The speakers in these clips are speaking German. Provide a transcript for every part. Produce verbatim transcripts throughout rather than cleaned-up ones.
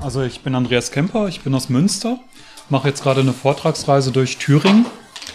Also ich bin Andreas Kemper, ich bin aus Münster, mache jetzt gerade eine Vortragsreise durch Thüringen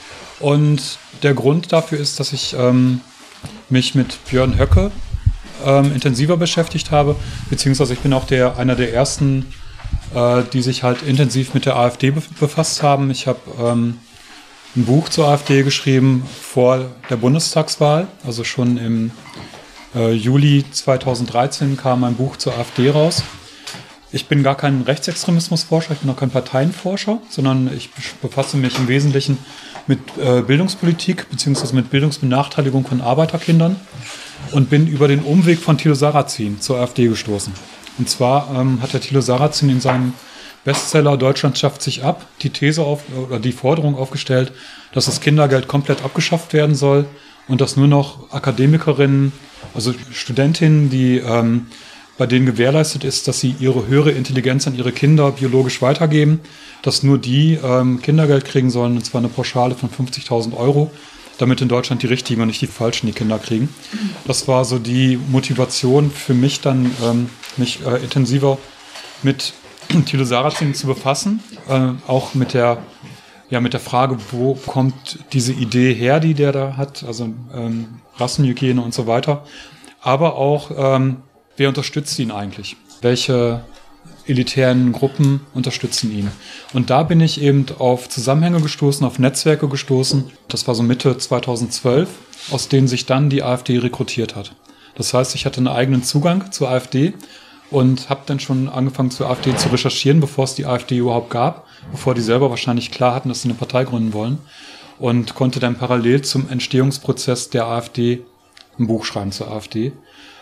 und der Grund dafür ist, dass ich ähm, mich mit Björn Höcke ähm, intensiver beschäftigt habe, beziehungsweise ich bin auch der, einer der ersten, äh, die sich halt intensiv mit der AfD be- befasst haben. Ich habe ähm, ein Buch zur AfD geschrieben vor der Bundestagswahl, also schon im äh, Juli zweitausenddreizehn kam ein Buch zur AfD raus. Ich bin gar kein Rechtsextremismusforscher, ich bin auch kein Parteienforscher, sondern ich befasse mich im Wesentlichen mit äh, Bildungspolitik bzw. mit Bildungsbenachteiligung von Arbeiterkindern und bin über den Umweg von Thilo Sarrazin zur AfD gestoßen. Und zwar ähm, hat der Thilo Sarrazin in seinem Bestseller Deutschland schafft sich ab die These auf, oder die Forderung aufgestellt, dass das Kindergeld komplett abgeschafft werden soll und dass nur noch Akademikerinnen, also Studentinnen, die ähm, bei denen gewährleistet ist, dass sie ihre höhere Intelligenz an ihre Kinder biologisch weitergeben, dass nur die ähm, Kindergeld kriegen sollen, und zwar eine Pauschale von fünfzigtausend Euro, damit in Deutschland die Richtigen und nicht die Falschen die Kinder kriegen. Das war so die Motivation für mich dann, ähm, mich äh, intensiver mit Thilo Sarrazin zu befassen, äh, auch mit der, ja, mit der Frage, wo kommt diese Idee her, die der da hat, also ähm, Rassenhygiene und so weiter, aber auch ähm, wer unterstützt ihn eigentlich? Welche elitären Gruppen unterstützen ihn? Und da bin ich eben auf Zusammenhänge gestoßen, auf Netzwerke gestoßen. Das war so Mitte zweitausendzwölf, aus denen sich dann die AfD rekrutiert hat. Das heißt, ich hatte einen eigenen Zugang zur AfD und habe dann schon angefangen, zur AfD zu recherchieren, bevor es die AfD überhaupt gab, bevor die selber wahrscheinlich klar hatten, dass sie eine Partei gründen wollen, und konnte dann parallel zum Entstehungsprozess der AfD ein Buch schreiben zur AfD.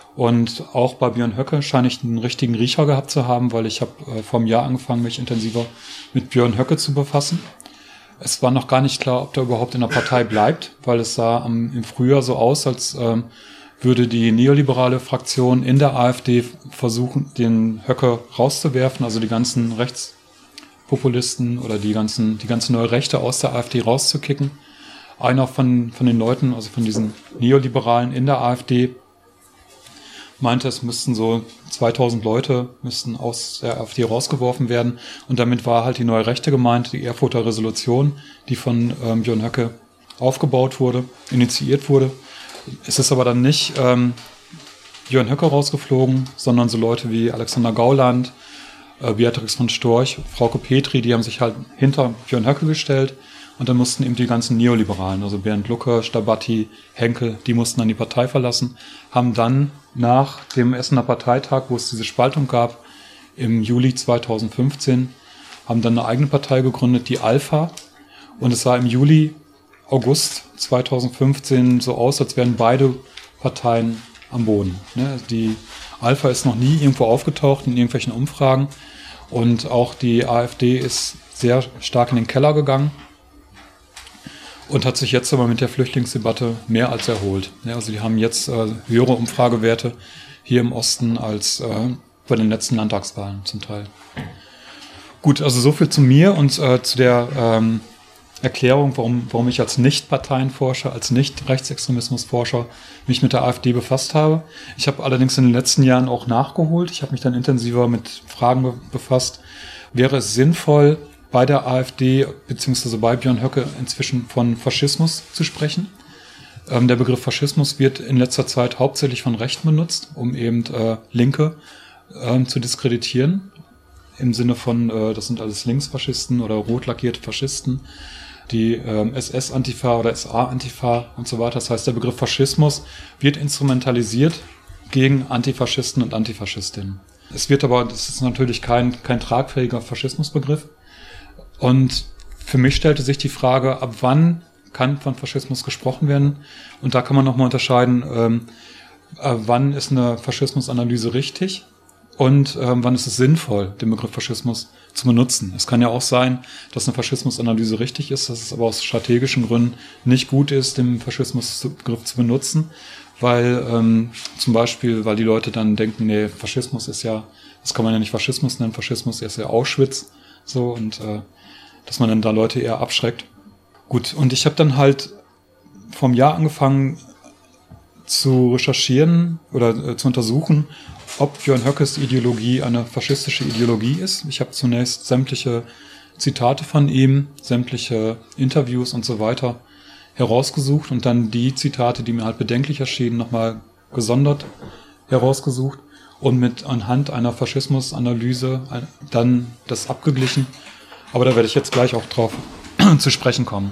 Und auch bei Björn Höcke scheine ich einen richtigen Riecher gehabt zu haben, weil ich habe äh, vor einem Jahr angefangen, mich intensiver mit Björn Höcke zu befassen. Es war noch gar nicht klar, ob der überhaupt in der Partei bleibt, weil es sah am, im Frühjahr so aus, als ähm, würde die neoliberale Fraktion in der AfD versuchen, den Höcke rauszuwerfen, also die ganzen Rechtspopulisten oder die ganzen die ganze neue Rechte aus der AfD rauszukicken. Einer von, von den Leuten, also von diesen Neoliberalen in der AfD, meinte, es müssten so zweitausend Leute müssten aus der AfD rausgeworfen werden. Und damit war halt die neue Rechte gemeint, die Erfurter Resolution, die von ähm, Björn Höcke aufgebaut wurde, initiiert wurde. Es ist aber dann nicht ähm, Björn Höcke rausgeflogen, sondern so Leute wie Alexander Gauland, äh, Beatrix von Storch, Frauke Petri, die haben sich halt hinter Björn Höcke gestellt. Und dann mussten eben die ganzen Neoliberalen, also Bernd Lucke, Stabatti, Henkel, die mussten dann die Partei verlassen, haben dann nach dem Essener Parteitag, wo es diese Spaltung gab, im Juli zweitausendfünfzehn, haben dann eine eigene Partei gegründet, die Alpha. Und es sah im Juli, August zweitausendfünfzehn so aus, als wären beide Parteien am Boden. Die Alpha ist noch nie irgendwo aufgetaucht in irgendwelchen Umfragen. Und auch die AfD ist sehr stark in den Keller gegangen. Und hat sich jetzt aber mit der Flüchtlingsdebatte mehr als erholt. Ja, also die haben jetzt äh, höhere Umfragewerte hier im Osten als äh, bei den letzten Landtagswahlen zum Teil. Gut, also so viel zu mir und äh, zu der ähm, Erklärung, warum, warum ich als Nicht-Parteienforscher, als Nicht-Rechtsextremismusforscher mich mit der AfD befasst habe. Ich habe allerdings in den letzten Jahren auch nachgeholt. Ich habe mich dann intensiver mit Fragen be- befasst. Wäre es sinnvoll, bei der AfD bzw. bei Björn Höcke inzwischen von Faschismus zu sprechen? Ähm, der Begriff Faschismus wird in letzter Zeit hauptsächlich von Rechten benutzt, um eben äh, Linke äh, zu diskreditieren. Im Sinne von, äh, das sind alles Linksfaschisten oder rot lackierte Faschisten, die ähm, S S-Antifa oder S A-Antifa und so weiter. Das heißt, der Begriff Faschismus wird instrumentalisiert gegen Antifaschisten und Antifaschistinnen. Es wird aber, das ist natürlich kein, kein tragfähiger Faschismusbegriff. Und für mich stellte sich die Frage, ab wann kann von Faschismus gesprochen werden? Und da kann man nochmal unterscheiden, ähm, äh, wann ist eine Faschismusanalyse richtig und ähm, wann ist es sinnvoll, den Begriff Faschismus zu benutzen. Es kann ja auch sein, dass eine Faschismusanalyse richtig ist, dass es aber aus strategischen Gründen nicht gut ist, den Faschismusbegriff zu benutzen, weil ähm, zum Beispiel, weil die Leute dann denken, nee, Faschismus ist ja, das kann man ja nicht Faschismus nennen, Faschismus ist ja Auschwitz, so, und äh, dass man dann da Leute eher abschreckt. Gut, und ich habe dann halt vom Jahr angefangen zu recherchieren oder äh, zu untersuchen, ob Björn Höckes Ideologie eine faschistische Ideologie ist. Ich habe zunächst sämtliche Zitate von ihm, sämtliche Interviews und so weiter herausgesucht und dann die Zitate, die mir halt bedenklich erschienen, nochmal gesondert herausgesucht und mit anhand einer Faschismusanalyse dann das abgeglichen. Aber da werde ich jetzt gleich auch drauf zu sprechen kommen.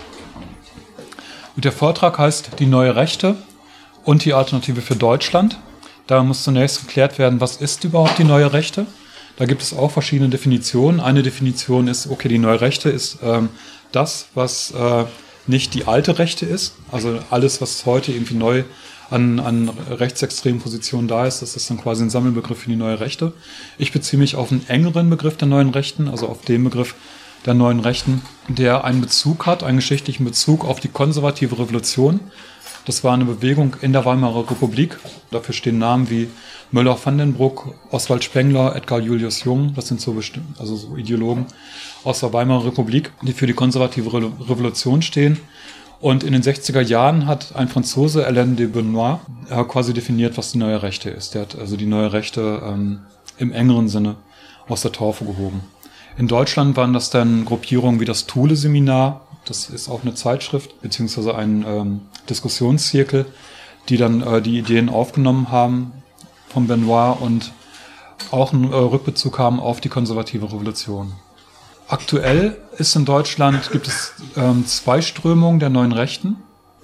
Und der Vortrag heißt Die neue Rechte und die Alternative für Deutschland. Da muss zunächst geklärt werden, was ist überhaupt die neue Rechte? Da gibt es auch verschiedene Definitionen. Eine Definition ist, okay, die neue Rechte ist ähm, das, was äh, nicht die alte Rechte ist. Also alles, was heute irgendwie neu an, an rechtsextremen Positionen da ist, das ist dann quasi ein Sammelbegriff für die neue Rechte. Ich beziehe mich auf einen engeren Begriff der neuen Rechten, also auf den Begriff der neuen Rechten, der einen Bezug hat, einen geschichtlichen Bezug auf die konservative Revolution. Das war eine Bewegung in der Weimarer Republik. Dafür stehen Namen wie Müller-van den Bruck, Oswald Spengler, Edgar Julius Jung. Das sind so, bestimmt, also so Ideologen aus der Weimarer Republik, die für die konservative Re- Revolution stehen. Und in den sechziger Jahren hat ein Franzose, Alain de Benoit, äh, quasi definiert, was die neue Rechte ist. Der hat also die neue Rechte ähm, im engeren Sinne aus der Taufe gehoben. In Deutschland waren das dann Gruppierungen wie das Thule-Seminar, das ist auch eine Zeitschrift, beziehungsweise ein ähm, Diskussionszirkel, die dann äh, die Ideen aufgenommen haben von Benoit und auch einen äh, Rückbezug haben auf die konservative Revolution. Aktuell ist in Deutschland, gibt es ähm, zwei Strömungen der neuen Rechten,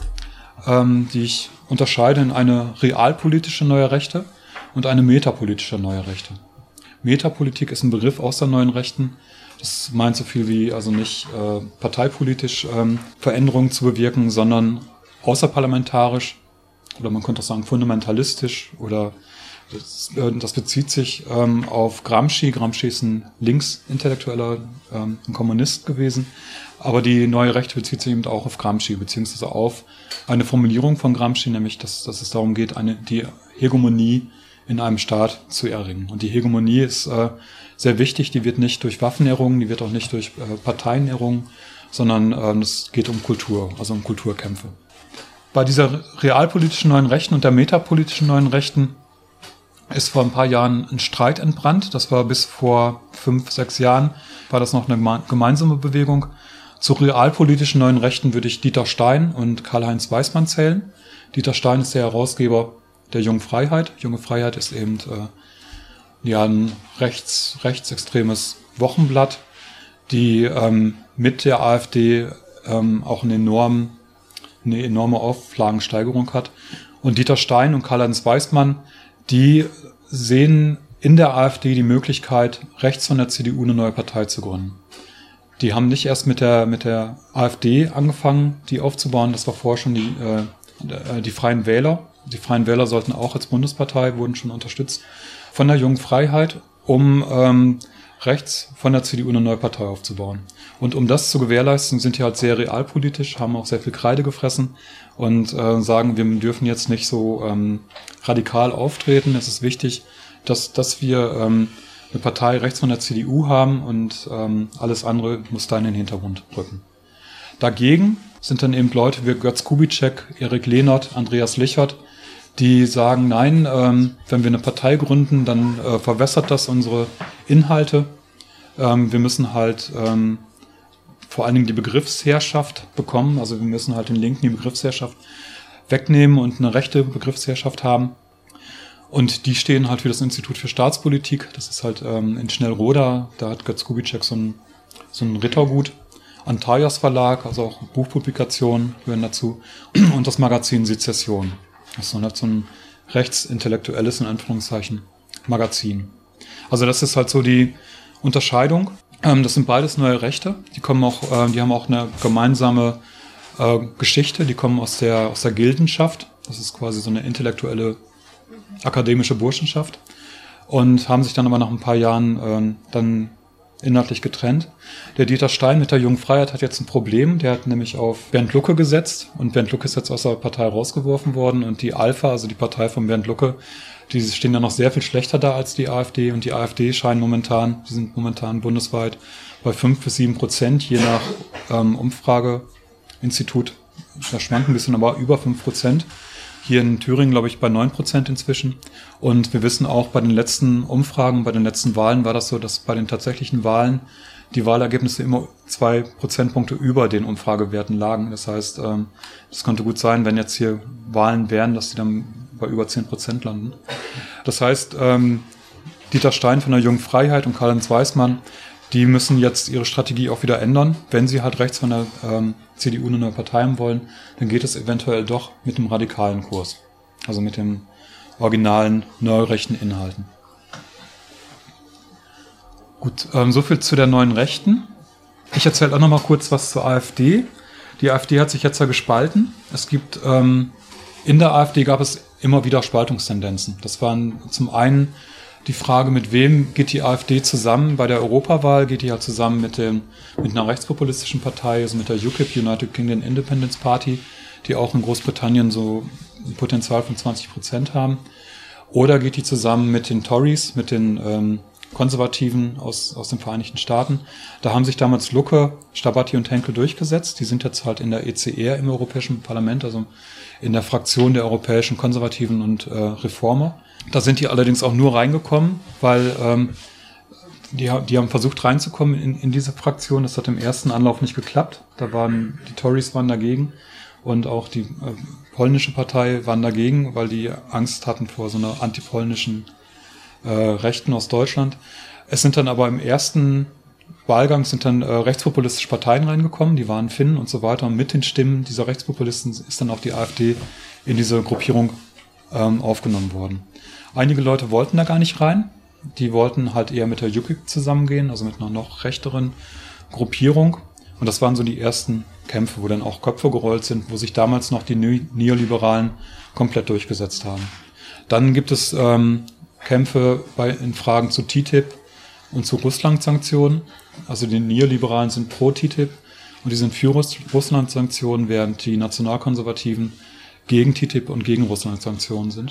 ähm, die ich unterscheide in eine realpolitische neue Rechte und eine metapolitische neue Rechte. Metapolitik ist ein Begriff aus der neuen Rechten. Das meint so viel wie, also nicht äh, parteipolitisch ähm, Veränderungen zu bewirken, sondern außerparlamentarisch oder man könnte auch sagen fundamentalistisch oder das, äh, das bezieht sich ähm, auf Gramsci. Gramsci ist ein Linksintellektueller, ähm, ein Kommunist gewesen, aber die neue Rechte bezieht sich eben auch auf Gramsci, beziehungsweise auf eine Formulierung von Gramsci, nämlich, dass, dass es darum geht, eine, die Hegemonie in einem Staat zu erringen. Und die Hegemonie ist äh, sehr wichtig, die wird nicht durch Waffen errungen, die wird auch nicht durch äh, Parteien errungen, sondern äh, es geht um Kultur, also um Kulturkämpfe. Bei dieser realpolitischen neuen Rechten und der metapolitischen neuen Rechten ist vor ein paar Jahren ein Streit entbrannt. Das war bis vor fünf, sechs Jahren, war das noch eine gemeinsame Bewegung. Zu realpolitischen neuen Rechten würde ich Dieter Stein und Karl-Heinz Weismann zählen. Dieter Stein ist der Herausgeber der Jungen Freiheit. Junge Freiheit ist eben äh, ja, ein rechts, rechtsextremes Wochenblatt, die ähm, mit der AfD ähm, auch eine, enorm, eine enorme Auflagensteigerung hat. Und Dieter Stein und Karl-Heinz Weismann, die sehen in der AfD die Möglichkeit, rechts von der C D U eine neue Partei zu gründen. Die haben nicht erst mit der, mit der AfD angefangen, die aufzubauen, das war vorher schon die, äh, die Freien Wähler. Die Freien Wähler sollten auch als Bundespartei, wurden schon unterstützt von der Jungen Freiheit, um ähm, rechts von der C D U eine neue Partei aufzubauen. Und um das zu gewährleisten, sind die halt sehr realpolitisch, haben auch sehr viel Kreide gefressen und äh, sagen, wir dürfen jetzt nicht so ähm, radikal auftreten. Es ist wichtig, dass, dass wir ähm, eine Partei rechts von der C D U haben und ähm, alles andere muss da in den Hintergrund rücken. Dagegen sind dann eben Leute wie Götz Kubitschek, Erik Lehnert, Andreas Lichert, die sagen, nein, ähm, wenn wir eine Partei gründen, dann äh, verwässert das unsere Inhalte. Ähm, wir müssen halt ähm, vor allen Dingen die Begriffsherrschaft bekommen. Also wir müssen halt den Linken die Begriffsherrschaft wegnehmen und eine rechte Begriffsherrschaft haben. Und die stehen halt für das Institut für Staatspolitik. Das ist halt ähm, in Schnellroda. Da hat Götz Kubitschek so ein, so ein Rittergut. Antaios Verlag, also auch Buchpublikationen gehören dazu. Und das Magazin Sezession. Das ist halt so ein rechtsintellektuelles, in Anführungszeichen, Magazin. Also das ist halt so die Unterscheidung. Ähm, das sind beides neue Rechte. Die kommen auch, äh, die haben auch eine gemeinsame äh, Geschichte. Die kommen aus der, aus der Gildenschaft. Das ist quasi so eine intellektuelle, akademische Burschenschaft. Und haben sich dann aber nach ein paar Jahren äh, dann inhaltlich getrennt. Der Dieter Stein mit der Jungen Freiheit hat jetzt ein Problem. Der hat nämlich auf Bernd Lucke gesetzt und Bernd Lucke ist jetzt aus der Partei rausgeworfen worden und die Alpha, also die Partei von Bernd Lucke, die stehen ja noch sehr viel schlechter da als die AfD und die AfD scheinen momentan, die sind momentan bundesweit bei fünf bis sieben Prozent, je nach ähm, Umfrageinstitut. Da schwanken ein bisschen, aber über fünf Prozent. Hier in Thüringen, glaube ich, bei neun Prozent inzwischen. Und wir wissen auch, bei den letzten Umfragen, bei den letzten Wahlen war das so, dass bei den tatsächlichen Wahlen die Wahlergebnisse immer zwei Prozentpunkte über den Umfragewerten lagen. Das heißt, es konnte gut sein, wenn jetzt hier Wahlen wären, dass die dann bei über zehn Prozent landen. Das heißt, Dieter Stein von der Jungen Freiheit und Karl-Heinz Weismann, die müssen jetzt ihre Strategie auch wieder ändern. Wenn sie halt rechts von der ähm, C D U eine neue Partei haben wollen, dann geht es eventuell doch mit dem radikalen Kurs. Also mit dem originalen, neurechten Inhalten. Gut, ähm, so viel zu der neuen Rechten. Ich erzähle auch noch mal kurz was zur AfD. Die AfD hat sich jetzt ja gespalten. Es gibt, ähm, in der AfD gab es immer wieder Spaltungstendenzen. Das waren zum einen die Frage, mit wem geht die AfD zusammen bei der Europawahl? Geht die ja zusammen mit, dem, mit einer rechtspopulistischen Partei, also mit der U K I P, United Kingdom Independence Party, die auch in Großbritannien so ein Potenzial von zwanzig Prozent haben. Oder geht die zusammen mit den Tories, mit den ähm, Konservativen aus, aus den Vereinigten Staaten? Da haben sich damals Lucke, Starbatty und Henkel durchgesetzt. Die sind jetzt halt in der E C R im Europäischen Parlament, also in der Fraktion der europäischen Konservativen und äh, Reformer. Da sind die allerdings auch nur reingekommen, weil ähm, die, die haben versucht reinzukommen in, in diese Fraktion. Das hat im ersten Anlauf nicht geklappt. Da waren die Tories waren dagegen und auch die äh, polnische Partei waren dagegen, weil die Angst hatten vor so einer antipolnischen äh, Rechten aus Deutschland. Es sind dann aber im ersten Wahlgang sind dann äh, rechtspopulistische Parteien reingekommen, die waren Finnen und so weiter. Und mit den Stimmen dieser Rechtspopulisten ist dann auch die AfD in diese Gruppierung ähm, aufgenommen worden. Einige Leute wollten da gar nicht rein. Die wollten halt eher mit der U K I P zusammengehen, also mit einer noch rechteren Gruppierung. Und das waren so die ersten Kämpfe, wo dann auch Köpfe gerollt sind, wo sich damals noch die Neoliberalen komplett durchgesetzt haben. Dann gibt es ähm, Kämpfe bei, in Fragen zu T T I P und zu Russland-Sanktionen. Also die Neoliberalen sind pro T T I P und die sind für Russland-Sanktionen, während die Nationalkonservativen gegen T T I P und gegen Russland-Sanktionen sind.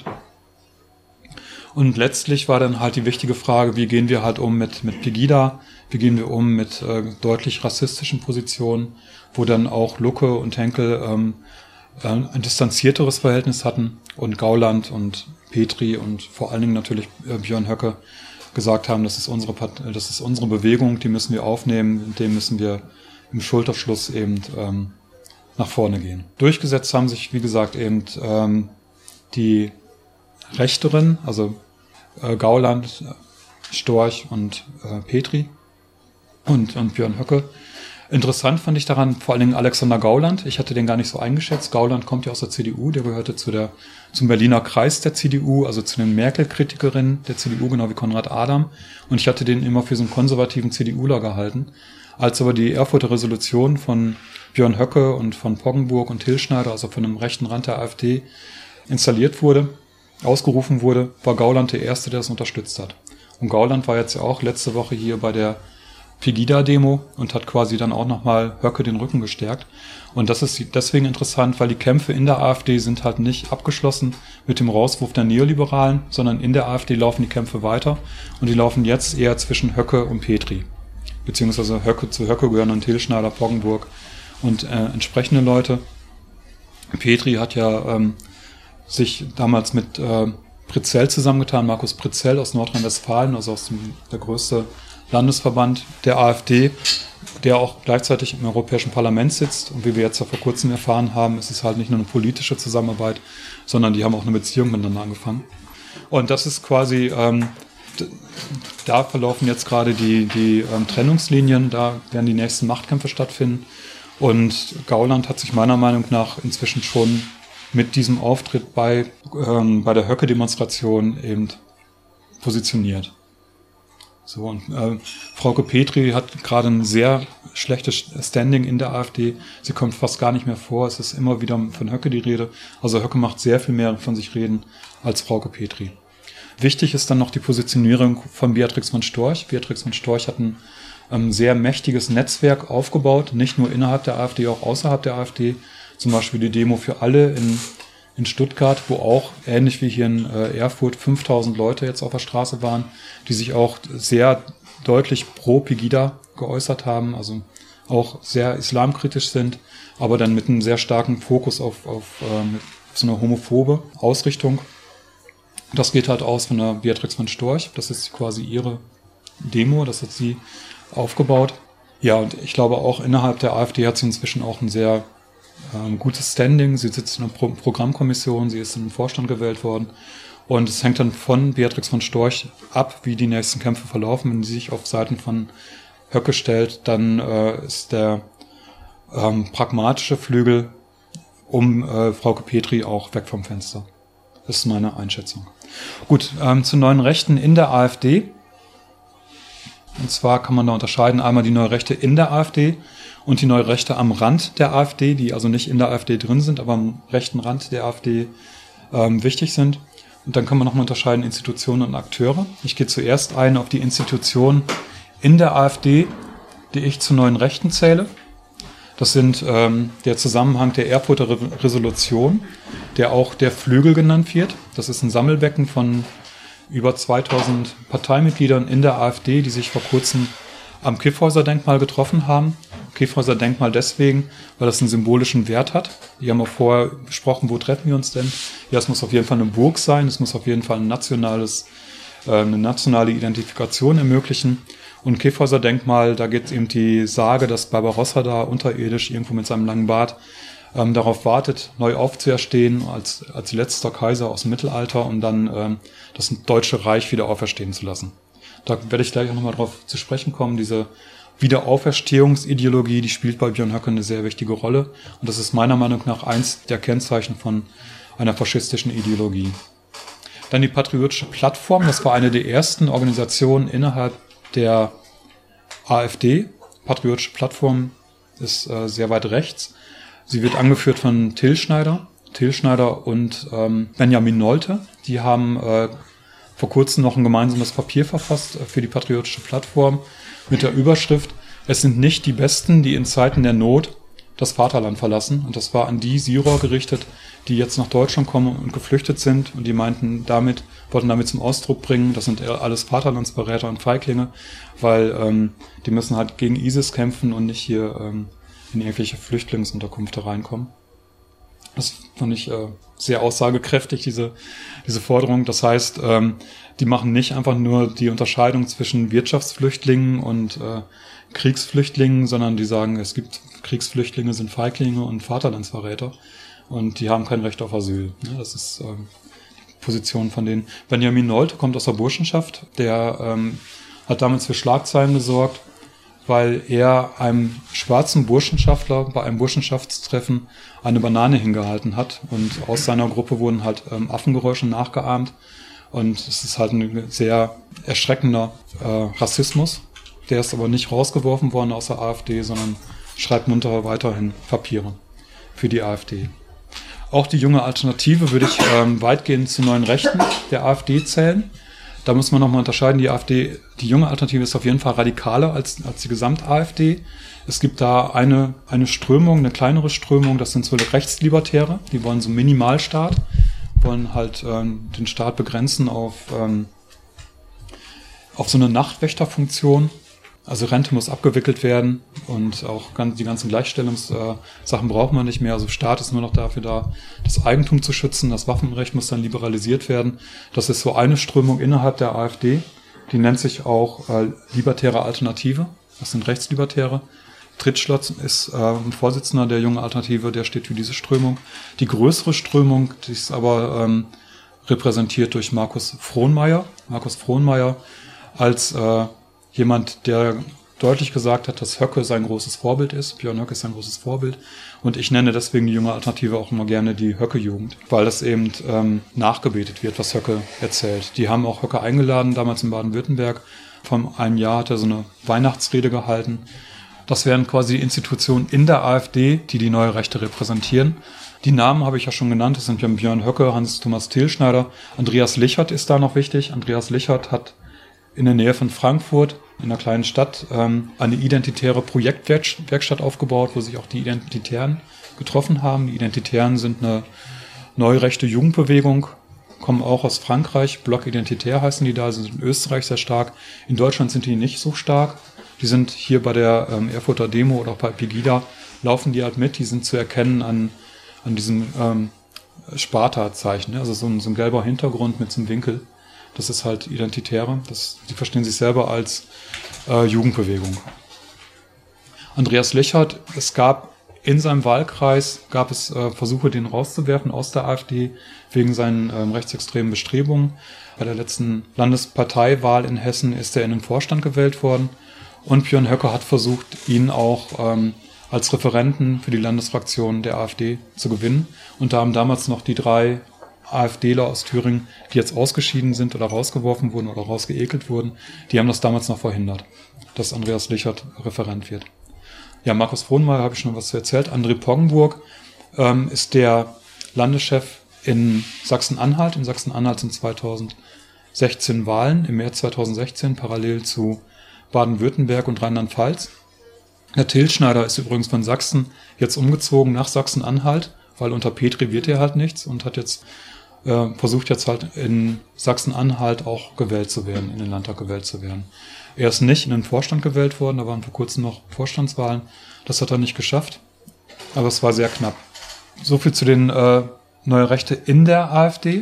Und letztlich war dann halt die wichtige Frage, wie gehen wir halt um mit, mit Pegida, wie gehen wir um mit äh, deutlich rassistischen Positionen, wo dann auch Lucke und Henkel ähm, äh, ein distanzierteres Verhältnis hatten und Gauland und Petri und vor allen Dingen natürlich äh, Björn Höcke gesagt haben, das ist unsere Part- das ist unsere Bewegung, die müssen wir aufnehmen, dem müssen wir im Schulterschluss eben ähm, nach vorne gehen. Durchgesetzt haben sich, wie gesagt, eben ähm, die Rechteren, also äh, Gauland, Storch und äh, Petri und, und Björn Höcke. Interessant fand ich daran vor allen Dingen Alexander Gauland. Ich hatte den gar nicht so eingeschätzt. Gauland kommt ja aus der C D U, der gehörte zu der, zum Berliner Kreis der C D U, also zu den Merkel-Kritikerinnen der C D U, genau wie Konrad Adam. Und ich hatte den immer für so einen konservativen CDUler gehalten. Als aber die Erfurter Resolution von Björn Höcke und von Poggenburg und Hilschneider, also von dem rechten Rand der AfD, installiert wurde, ausgerufen wurde, war Gauland der Erste, der das unterstützt hat. Und Gauland war jetzt ja auch letzte Woche hier bei der Pegida-Demo und hat quasi dann auch nochmal Höcke den Rücken gestärkt. Und das ist deswegen interessant, weil die Kämpfe in der AfD sind halt nicht abgeschlossen mit dem Rauswurf der Neoliberalen, sondern in der AfD laufen die Kämpfe weiter und die laufen jetzt eher zwischen Höcke und Petri. Beziehungsweise Höcke, zu Höcke gehören dann Hilschneider, Poggenburg und äh, entsprechende Leute. Petri hat ja ähm, sich damals mit äh, Pritzell zusammengetan, Markus Pritzell aus Nordrhein-Westfalen, also aus dem der größte Landesverband der AfD, der auch gleichzeitig im Europäischen Parlament sitzt. Und wie wir jetzt ja vor kurzem erfahren haben, ist es halt nicht nur eine politische Zusammenarbeit, sondern die haben auch eine Beziehung miteinander angefangen. Und das ist quasi, ähm, da verlaufen jetzt gerade die, die ähm, Trennungslinien, da werden die nächsten Machtkämpfe stattfinden. Und Gauland hat sich meiner Meinung nach inzwischen schon mit diesem Auftritt bei, ähm, bei der Höcke-Demonstration eben positioniert. So, und äh, Frauke Petri hat gerade ein sehr schlechtes Standing in der AfD. Sie kommt fast gar nicht mehr vor. Es ist immer wieder von Höcke die Rede. Also Höcke macht sehr viel mehr von sich reden als Frauke Petri. Wichtig ist dann noch die Positionierung von Beatrix von Storch. Beatrix von Storch hat ein ähm, sehr mächtiges Netzwerk aufgebaut, nicht nur innerhalb der AfD, auch außerhalb der AfD. Zum Beispiel die Demo für alle in, in Stuttgart, wo auch, ähnlich wie hier in äh, Erfurt, fünftausend Leute jetzt auf der Straße waren, die sich auch sehr deutlich pro Pegida geäußert haben, also auch sehr islamkritisch sind, aber dann mit einem sehr starken Fokus auf, auf äh, mit so eine homophobe Ausrichtung. Das geht halt aus von der Beatrix von Storch. Das ist quasi ihre Demo, das hat sie aufgebaut. Ja, und ich glaube auch innerhalb der AfD hat sie inzwischen auch ein sehr ähm, gutes Standing. Sie sitzt in einer Pro- Programmkommission, sie ist in den Vorstand gewählt worden. Und es hängt dann von Beatrix von Storch ab, wie die nächsten Kämpfe verlaufen. Wenn sie sich auf Seiten von Höcke stellt, dann äh, ist der ähm, pragmatische Flügel um äh, Frauke Petry auch weg vom Fenster. Das ist meine Einschätzung. Gut, ähm, zu neuen Rechten in der AfD. Und zwar kann man da unterscheiden einmal die neue Rechte in der AfD und die neue Rechte am Rand der AfD, die also nicht in der AfD drin sind, aber am rechten Rand der AfD ähm, wichtig sind. Und dann kann man nochmal unterscheiden Institutionen und Akteure. Ich gehe zuerst ein auf die Institutionen in der AfD, die ich zu neuen Rechten zähle. Das sind ähm, der Zusammenhang der Erfurter Re- Resolution, der auch der Flügel genannt wird. Das ist ein Sammelbecken von über zweitausend Parteimitgliedern in der AfD, die sich vor kurzem am Kyffhäuser-Denkmal getroffen haben. Kyffhäuser-Denkmal deswegen, weil das einen symbolischen Wert hat. Die haben auch vorher besprochen, wo treffen wir uns denn? Ja, es muss auf jeden Fall eine Burg sein, es muss auf jeden Fall ein nationales, äh, eine nationale Identifikation ermöglichen. Und Kyffhäuser-Denkmal, da geht eben die Sage, dass Barbarossa da unterirdisch irgendwo mit seinem langen Bart ähm, darauf wartet, neu aufzuerstehen als, als letzter Kaiser aus dem Mittelalter und dann ähm, das Deutsche Reich wieder auferstehen zu lassen. Da werde ich gleich auch nochmal drauf zu sprechen kommen. Diese Wiederauferstehungsideologie, die spielt bei Björn Höcke eine sehr wichtige Rolle. Und das ist meiner Meinung nach eins der Kennzeichen von einer faschistischen Ideologie. Dann die Patriotische Plattform, das war eine der ersten Organisationen innerhalb der AfD. Patriotische Plattform ist äh, sehr weit rechts. Sie wird angeführt von Till Schneider. Till Schneider und ähm, Benjamin Nolte. Die haben äh, vor kurzem noch ein gemeinsames Papier verfasst äh, für die Patriotische Plattform mit der Überschrift: Es sind nicht die Besten, die in Zeiten der Not das Vaterland verlassen. Und das war an die Syrer gerichtet, die jetzt nach Deutschland kommen und geflüchtet sind. Und die meinten damit, wollten damit zum Ausdruck bringen, das sind alles Vaterlandsverräter und Feiglinge, weil ähm, die müssen halt gegen ISIS kämpfen und nicht hier ähm, in irgendwelche Flüchtlingsunterkünfte reinkommen. Das fand ich äh, sehr aussagekräftig, diese diese Forderung. Das heißt, ähm, die machen nicht einfach nur die Unterscheidung zwischen Wirtschaftsflüchtlingen und äh, Kriegsflüchtlingen, sondern die sagen, es gibt Kriegsflüchtlinge, sind Feiglinge und Vaterlandsverräter und die haben kein Recht auf Asyl. Ja, das ist ähm, die Position von denen. Benjamin Nolte kommt aus der Burschenschaft, der ähm, hat damals für Schlagzeilen gesorgt, weil er einem schwarzen Burschenschaftler bei einem Burschenschaftstreffen eine Banane hingehalten hat und aus seiner Gruppe wurden halt ähm, Affengeräusche nachgeahmt und es ist halt ein sehr erschreckender äh, Rassismus. Der ist aber nicht rausgeworfen worden aus der AfD, sondern schreibt munter weiterhin Papiere für die AfD. Auch die junge Alternative würde ich ähm, weitgehend zu neuen Rechten der AfD zählen. Da muss man nochmal unterscheiden, die AfD, die junge Alternative ist auf jeden Fall radikaler als, als die Gesamt-AfD. Es gibt da eine, eine Strömung, eine kleinere Strömung, das sind so Rechtslibertäre, die wollen so einen Minimalstaat, wollen halt ähm, den Staat begrenzen auf, ähm, auf so eine Nachtwächterfunktion. Also Rente muss abgewickelt werden und auch ganz, die ganzen Gleichstellungssachen äh, braucht man nicht mehr. Also Staat ist nur noch dafür da, das Eigentum zu schützen. Das Waffenrecht muss dann liberalisiert werden. Das ist so eine Strömung innerhalb der AfD. Die nennt sich auch äh, Libertäre Alternative. Das sind Rechtslibertäre. Trittschlotz ist äh, ein Vorsitzender der jungen Alternative, der steht für diese Strömung. Die größere Strömung, die ist aber ähm, repräsentiert durch Markus Frohnmayer. Markus Frohnmayer als äh, jemand, der deutlich gesagt hat, dass Höcke sein großes Vorbild ist. Björn Höcke ist sein großes Vorbild. Und ich nenne deswegen die junge Alternative auch immer gerne die Höcke-Jugend, weil das eben ähm, nachgebetet wird, was Höcke erzählt. Die haben auch Höcke eingeladen, damals in Baden-Württemberg. Vor einem Jahr hat er so eine Weihnachtsrede gehalten. Das wären quasi die Institutionen in der AfD, die die neue Rechte repräsentieren. Die Namen habe ich ja schon genannt. Das sind Björn Höcke, Hans-Thomas Till-Schneider. Andreas Lichert ist da noch wichtig. Andreas Lichert hat in der Nähe von Frankfurt, in einer kleinen Stadt, ähm, eine identitäre Projektwerkstatt aufgebaut, wo sich auch die Identitären getroffen haben. Die Identitären sind eine neurechte Jugendbewegung, kommen auch aus Frankreich. Bloc Identitär heißen die da, sind in Österreich sehr stark. In Deutschland sind die nicht so stark. Die sind hier bei der ähm, Erfurter Demo oder auch bei Pegida, laufen die halt mit. Die sind zu erkennen an, an diesem ähm, Sparta-Zeichen, ne? Also so ein, so ein gelber Hintergrund mit so einem Winkel. Das ist halt Identitäre. Das, die verstehen sich selber als äh, Jugendbewegung. Andreas Lichert, es gab in seinem Wahlkreis, gab es äh, Versuche, den rauszuwerfen aus der AfD wegen seinen ähm, rechtsextremen Bestrebungen. Bei der letzten Landesparteiwahl in Hessen ist er in den Vorstand gewählt worden. Und Björn Höcke hat versucht, ihn auch ähm, als Referenten für die Landesfraktion der AfD zu gewinnen. Und da haben damals noch die drei AfDler aus Thüringen, die jetzt ausgeschieden sind oder rausgeworfen wurden oder rausgeekelt wurden, die haben das damals noch verhindert, dass Andreas Lichert Referent wird. Ja, Markus Frohnmeier habe ich schon was erzählt. André Poggenburg ähm, ist der Landeschef in Sachsen-Anhalt. In Sachsen-Anhalt sind zweitausendsechzehn Wahlen, im März zweitausendsechzehn, parallel zu Baden-Württemberg und Rheinland-Pfalz. Herr Tilschneider ist übrigens von Sachsen jetzt umgezogen nach Sachsen-Anhalt, weil unter Petri wird er halt nichts und hat jetzt äh, versucht jetzt halt in Sachsen-Anhalt auch gewählt zu werden, in den Landtag gewählt zu werden. Er ist nicht in den Vorstand gewählt worden, da waren vor kurzem noch Vorstandswahlen. Das hat er nicht geschafft, aber es war sehr knapp. So viel zu den äh, Neue Rechte in der AfD.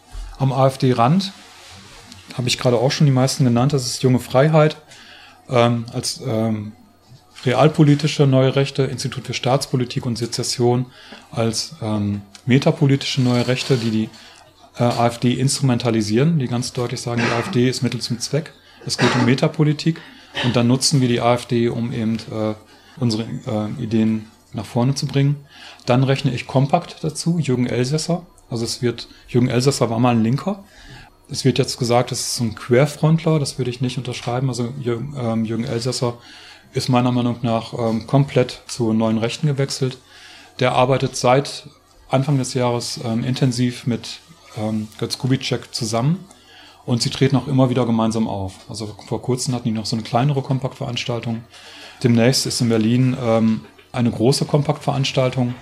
Am AfD-Rand habe ich gerade auch schon die meisten genannt. Das ist Junge Freiheit ähm, als ähm, realpolitische Neue Rechte, Institut für Staatspolitik und Sezession als ähm, metapolitische Neue Rechte, die die äh, AfD instrumentalisieren, die ganz deutlich sagen, die AfD ist Mittel zum Zweck. Es geht um Metapolitik und dann nutzen wir die AfD, um eben äh, unsere äh, Ideen nach vorne zu bringen. Dann rechne ich Kompakt dazu, Jürgen Elsässer. Also es wird, Jürgen Elsässer war mal ein Linker. Es wird jetzt gesagt, das ist so ein Querfrontler, das würde ich nicht unterschreiben. Also Jürgen, ähm, Jürgen Elsässer ist meiner Meinung nach ähm, komplett zu Neuen Rechten gewechselt. Der arbeitet seit Anfang des Jahres ähm, intensiv mit ähm, Götz Kubitschek zusammen. Und sie treten auch immer wieder gemeinsam auf. Also vor kurzem hatten die noch so eine kleinere Kompaktveranstaltung. Demnächst ist in Berlin ähm, eine große Kompaktveranstaltung.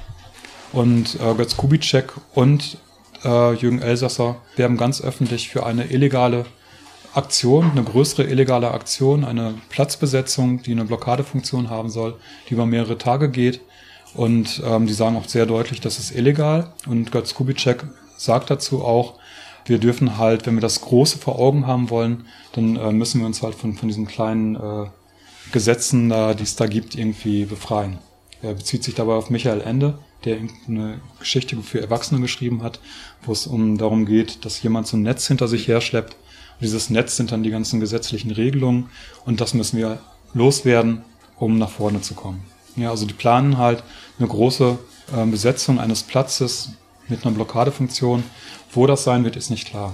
Und äh, Götz Kubitschek und äh, Jürgen Elsässer werben ganz öffentlich für eine illegale Aktion, eine größere illegale Aktion, eine Platzbesetzung, die eine Blockadefunktion haben soll, die über mehrere Tage geht. Und ähm, die sagen auch sehr deutlich, das ist illegal. Und Götz Kubitschek sagt dazu auch, wir dürfen halt, wenn wir das Große vor Augen haben wollen, dann äh, müssen wir uns halt von, von diesen kleinen äh, Gesetzen, da, die es da gibt, irgendwie befreien. Er bezieht sich dabei auf Michael Ende, der eine Geschichte für Erwachsene geschrieben hat, wo es um darum geht, dass jemand so ein Netz hinter sich herschleppt. Und dieses Netz sind dann die ganzen gesetzlichen Regelungen und das müssen wir loswerden, um nach vorne zu kommen. Ja, also die planen halt eine große äh, Besetzung eines Platzes mit einer Blockadefunktion. Wo das sein wird, ist nicht klar.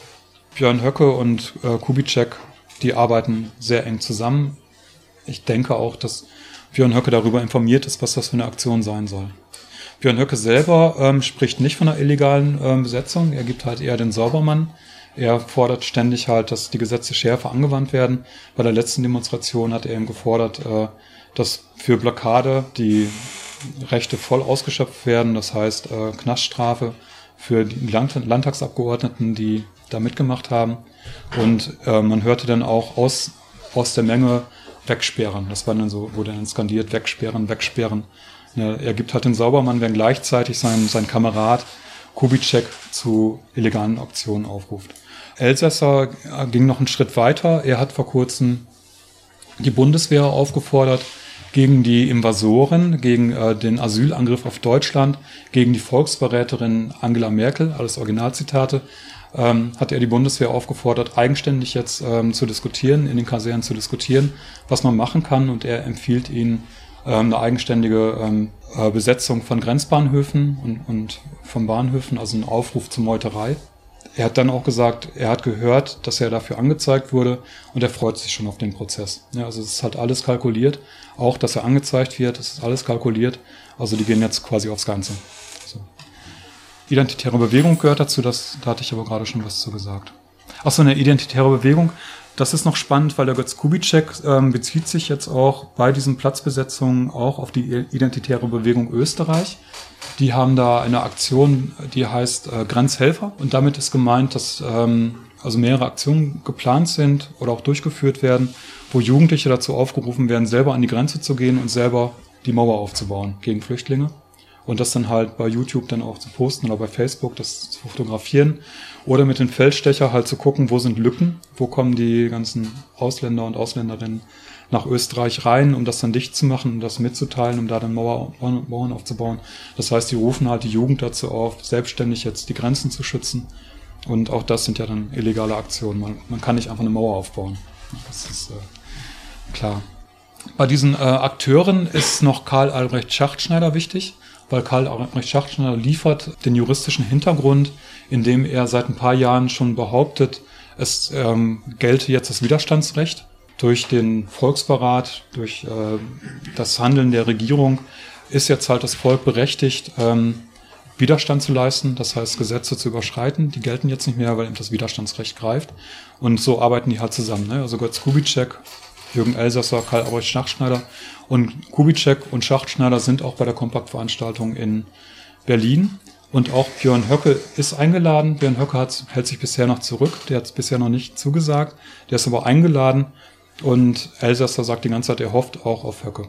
Björn Höcke und äh, Kubitschek, die arbeiten sehr eng zusammen. Ich denke auch, dass Björn Höcke darüber informiert ist, was das für eine Aktion sein soll. Björn Höcke selber ähm, spricht nicht von einer illegalen ähm, Besetzung. Er gibt halt eher den Saubermann. Er fordert ständig halt, dass die Gesetze schärfer angewandt werden. Bei der letzten Demonstration hat er eben gefordert, äh, dass für Blockade die Rechte voll ausgeschöpft werden. Das heißt, äh, Knaststrafe für die Land- Landtagsabgeordneten, die da mitgemacht haben. Und äh, man hörte dann auch aus, aus der Menge wegsperren. Das war dann so, wurde dann skandiert, wegsperren, wegsperren. Ja, er gibt halt den Saubermann, wenn gleichzeitig sein, sein Kamerad Kubitschek zu illegalen Aktionen aufruft. Elsässer ging noch einen Schritt weiter. Er hat vor kurzem die Bundeswehr aufgefordert, gegen die Invasoren, gegen äh, den Asylangriff auf Deutschland, gegen die Volksverräterin Angela Merkel, alles Originalzitate, ähm, hat er die Bundeswehr aufgefordert, eigenständig jetzt ähm, zu diskutieren, in den Kasernen zu diskutieren, was man machen kann. Und er empfiehlt ihnen ähm, eine eigenständige ähm, äh, Besetzung von Grenzbahnhöfen und, und von Bahnhöfen, also einen Aufruf zur Meuterei. Er hat dann auch gesagt, er hat gehört, dass er dafür angezeigt wurde und er freut sich schon auf den Prozess. Ja, also es ist halt alles kalkuliert, auch dass er angezeigt wird, es ist alles kalkuliert. Also die gehen jetzt quasi aufs Ganze. So. Identitäre Bewegung gehört dazu, das, da hatte ich aber gerade schon was zu gesagt. Achso, eine identitäre Bewegung, das ist noch spannend, weil der Götz Kubitschek ähm, bezieht sich jetzt auch bei diesen Platzbesetzungen auch auf die Identitäre Bewegung Österreich. Die haben da eine Aktion, die heißt äh, Grenzhelfer. Und damit ist gemeint, dass ähm, also mehrere Aktionen geplant sind oder auch durchgeführt werden, wo Jugendliche dazu aufgerufen werden, selber an die Grenze zu gehen und selber die Mauer aufzubauen gegen Flüchtlinge. und das dann halt bei YouTube dann auch zu posten oder bei Facebook das zu fotografieren oder mit dem Feldstecher halt zu gucken, wo sind Lücken, wo kommen die ganzen Ausländer und Ausländerinnen nach Österreich rein, um das dann dicht zu machen, um das mitzuteilen, um da dann Mauer, Mauern aufzubauen. Das heißt, die rufen halt die Jugend dazu auf, selbstständig jetzt die Grenzen zu schützen. Und auch das sind ja dann illegale Aktionen. Man, man kann nicht einfach eine Mauer aufbauen. Das ist äh, klar. Bei diesen äh, Akteuren ist noch Karl Albrecht Schachtschneider wichtig, weil Karl Albrecht Schachtschneider liefert den juristischen Hintergrund, indem er seit ein paar Jahren schon behauptet, es ähm, gelte jetzt das Widerstandsrecht. Durch den Volksverrat, durch äh, das Handeln der Regierung ist jetzt halt das Volk berechtigt, ähm, Widerstand zu leisten, das heißt Gesetze zu überschreiten. Die gelten jetzt nicht mehr, weil eben das Widerstandsrecht greift. Und so arbeiten die halt zusammen. Ne? Also Götz Kubitschek, Jürgen Elsässer, Karl Albrecht Schachtschneider. Und Kubitschek und Schachtschneider sind auch bei der Kompaktveranstaltung in Berlin. Und auch Björn Höcke ist eingeladen. Björn Höcke hat, hält sich bisher noch zurück. Der hat es bisher noch nicht zugesagt. Der ist aber eingeladen. Und Elsässer sagt die ganze Zeit, er hofft auch auf Höcke.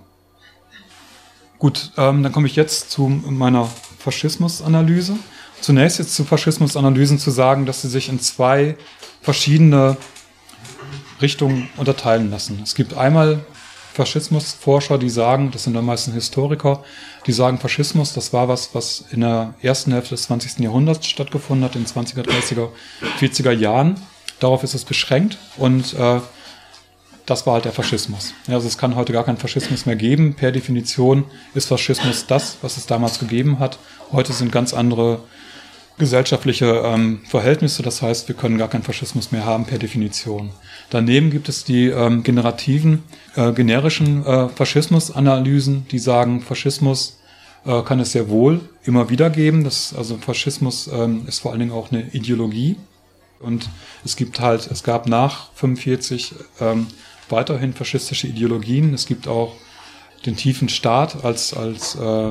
Gut, ähm, dann komme ich jetzt zu meiner Faschismusanalyse. Zunächst jetzt zu Faschismusanalysen zu sagen, dass sie sich in zwei verschiedene Richtungen unterteilen lassen. Es gibt einmal Faschismusforscher, die sagen, das sind dann meistens Historiker, die sagen, Faschismus, das war was, was in der ersten Hälfte des zwanzigsten Jahrhunderts stattgefunden hat, in den zwanziger, dreißiger, vierziger Jahren. Darauf ist es beschränkt und äh, das war halt der Faschismus. Ja, also es kann heute gar keinen Faschismus mehr geben. Per Definition ist Faschismus das, was es damals gegeben hat. Heute sind ganz andere gesellschaftliche ähm, Verhältnisse. Das heißt, wir können gar keinen Faschismus mehr haben per Definition. Daneben gibt es die ähm, generativen, äh, generischen äh, Faschismusanalysen, die sagen, Faschismus äh, kann es sehr wohl immer wieder geben. Das, also Faschismus ähm, ist vor allen Dingen auch eine Ideologie. Und es gibt halt, es gab nach fünfundvierzig ähm, weiterhin faschistische Ideologien. Es gibt auch den tiefen Staat als als äh,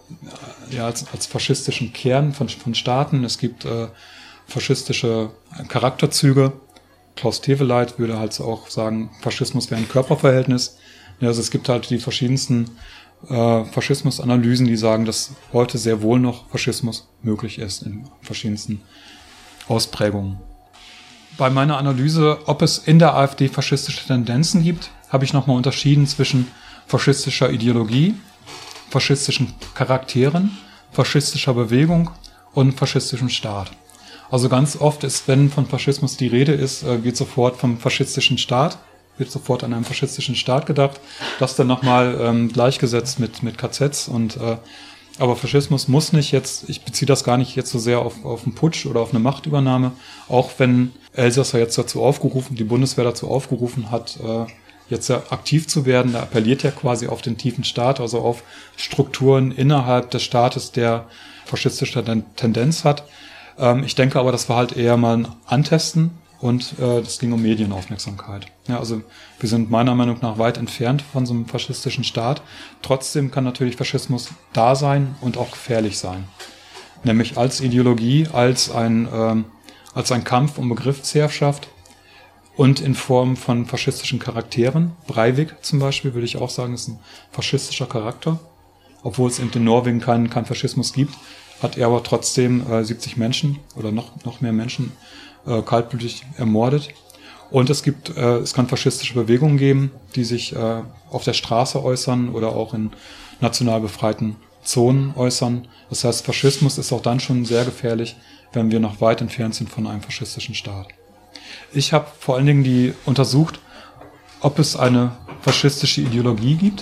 ja als, als faschistischen Kern von von Staaten. Es gibt äh, faschistische Charakterzüge. Klaus Teweleit würde halt auch sagen, Faschismus wäre ein Körperverhältnis. Ja, also es gibt halt die verschiedensten äh, Faschismusanalysen, die sagen, dass heute sehr wohl noch Faschismus möglich ist in verschiedensten Ausprägungen. Bei meiner Analyse, ob es in der AfD faschistische Tendenzen gibt, habe ich nochmal unterschieden zwischen faschistischer Ideologie, faschistischen Charakteren, faschistischer Bewegung und faschistischem Staat. Also ganz oft ist, wenn von Faschismus die Rede ist, geht sofort vom faschistischen Staat, wird sofort an einen faschistischen Staat gedacht, das dann nochmal ähm, gleichgesetzt mit, mit K Zs und äh, aber Faschismus muss nicht jetzt, ich beziehe das gar nicht jetzt so sehr auf, auf einen Putsch oder auf eine Machtübernahme, auch wenn Elsässer jetzt dazu aufgerufen, die Bundeswehr dazu aufgerufen hat, äh, jetzt ja aktiv zu werden. Da appelliert ja quasi auf den tiefen Staat, also auf Strukturen innerhalb des Staates, der faschistische Tendenz hat. Ähm, ich denke aber, das war halt eher mal ein Antesten und äh, das ging um Medienaufmerksamkeit. Ja, also wir sind meiner Meinung nach weit entfernt von so einem faschistischen Staat. Trotzdem kann natürlich Faschismus da sein und auch gefährlich sein. Nämlich als Ideologie, als ein, ähm, als ein Kampf um Begriffsherrschaft und in Form von faschistischen Charakteren. Breivik zum Beispiel, würde ich auch sagen, ist ein faschistischer Charakter. Obwohl es in Norwegen keinen kein Faschismus gibt, hat er aber trotzdem äh, siebzig Menschen oder noch, noch mehr Menschen äh, kaltblütig ermordet. Und es gibt, äh, es kann faschistische Bewegungen geben, die sich äh, auf der Straße äußern oder auch in national befreiten Zonen äußern. Das heißt, Faschismus ist auch dann schon sehr gefährlich, wenn wir noch weit entfernt sind von einem faschistischen Staat. Ich habe vor allen Dingen die untersucht, ob es eine faschistische Ideologie gibt.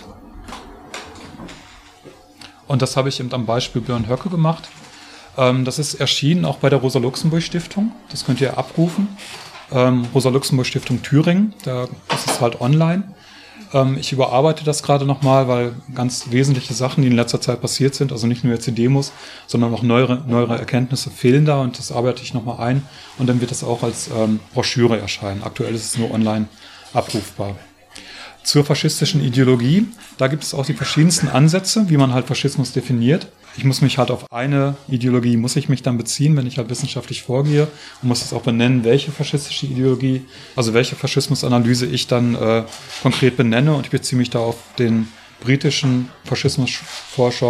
Und das habe ich eben am Beispiel Björn Höcke gemacht. Ähm, das ist erschienen auch bei der Rosa-Luxemburg-Stiftung. Das könnt ihr abrufen. Ähm, Rosa-Luxemburg-Stiftung Thüringen, da ist es halt online. Ähm, ich überarbeite das gerade nochmal, weil ganz wesentliche Sachen, die in letzter Zeit passiert sind, also nicht nur jetzt die Demos, sondern auch neuere, neuere Erkenntnisse fehlen da und das arbeite ich nochmal ein und dann wird das auch als ähm, Broschüre erscheinen. Aktuell ist es nur online abrufbar. Zur faschistischen Ideologie, da gibt es auch die verschiedensten Ansätze, wie man halt Faschismus definiert. Ich muss mich halt auf eine Ideologie, muss ich mich dann beziehen, wenn ich halt wissenschaftlich vorgehe und muss es auch benennen, welche faschistische Ideologie, also welche Faschismusanalyse ich dann äh, konkret benenne und ich beziehe mich da auf den britischen Faschismusforscher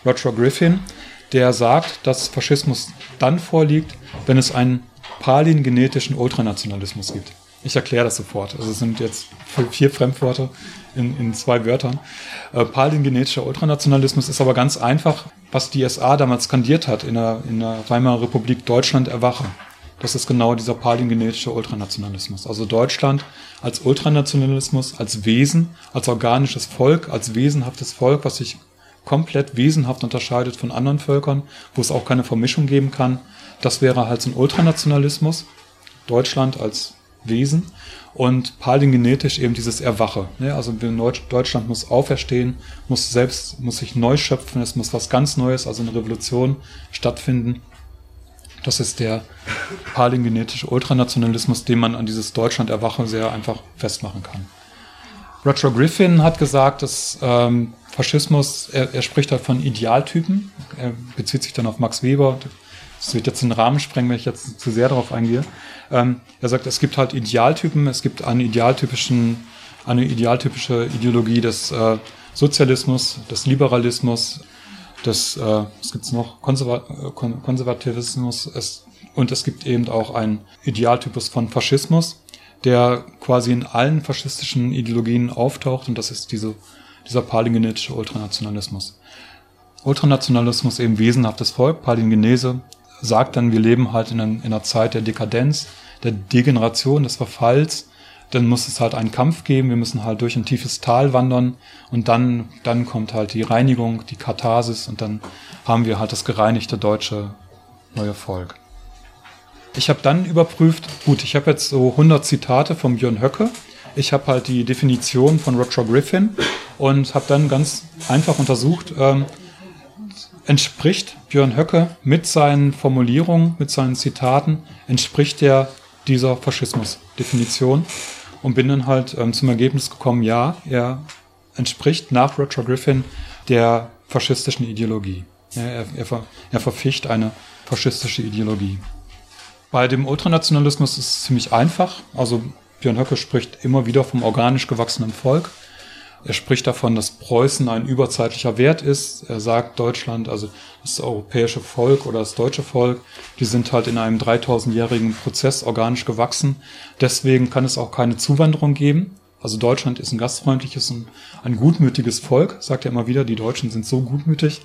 Roger Griffin, der sagt, dass Faschismus dann vorliegt, wenn es einen palingenetischen Ultranationalismus gibt. Ich erkläre das sofort. Also es sind jetzt vier Fremdwörter in, in zwei Wörtern. Äh, palingenetischer Ultranationalismus ist aber ganz einfach, was die S A damals skandiert hat in der, in der Weimarer Republik: Deutschland erwache. Das ist genau dieser palingenetische Ultranationalismus. Also Deutschland als Ultranationalismus, als Wesen, als organisches Volk, als wesenhaftes Volk, was sich komplett wesenhaft unterscheidet von anderen Völkern, wo es auch keine Vermischung geben kann. Das wäre halt so ein Ultranationalismus. Deutschland als Wesen und palingenetisch eben dieses Erwache. Also Deutschland muss auferstehen, muss selbst, muss sich neu schöpfen, es muss was ganz Neues, also eine Revolution stattfinden. Das ist der palingenetische Ultranationalismus, den man an dieses Deutschland-Erwache sehr einfach festmachen kann. Roger Griffin hat gesagt, dass ähm, Faschismus, er, er spricht halt von Idealtypen, er bezieht sich dann auf Max Weber. Das wird jetzt den Rahmen sprengen, wenn ich jetzt zu sehr darauf eingehe. Ähm, er sagt, es gibt halt Idealtypen, es gibt eine idealtypischen, eine idealtypische Ideologie des äh, Sozialismus, des Liberalismus, des, äh, was gibt's noch, Konserva- Kon- Konservativismus, es, und es gibt eben auch einen Idealtypus von Faschismus, der quasi in allen faschistischen Ideologien auftaucht, und das ist diese, dieser palingenetische Ultranationalismus. Ultranationalismus, eben wesenhaftes Volk, Palingenese, sagt dann, wir leben halt in, ein, in einer Zeit der Dekadenz, der Degeneration, des Verfalls. Dann muss es halt einen Kampf geben, wir müssen halt durch ein tiefes Tal wandern und dann, dann kommt halt die Reinigung, die Katharsis, und dann haben wir halt das gereinigte deutsche neue Volk. Ich habe dann überprüft, gut, ich habe jetzt so hundert Zitate von Björn Höcke, ich habe halt die Definition von Roger Griffin und habe dann ganz einfach untersucht, ähm, entspricht Björn Höcke mit seinen Formulierungen, mit seinen Zitaten, entspricht er dieser Faschismus-Definition, und bin dann halt ähm, zum Ergebnis gekommen, ja, er entspricht nach Roger Griffin der faschistischen Ideologie. Ja, er, er, ver, er verficht eine faschistische Ideologie. Bei dem Ultranationalismus ist es ziemlich einfach. Also Björn Höcke spricht immer wieder vom organisch gewachsenen Volk. Er spricht davon, dass Preußen ein überzeitlicher Wert ist. Er sagt, Deutschland, also das europäische Volk oder das deutsche Volk, die sind halt in einem dreitausendjährigen Prozess organisch gewachsen. Deswegen kann es auch keine Zuwanderung geben. Also Deutschland ist ein gastfreundliches und ein gutmütiges Volk, sagt er immer wieder. Die Deutschen sind so gutmütig.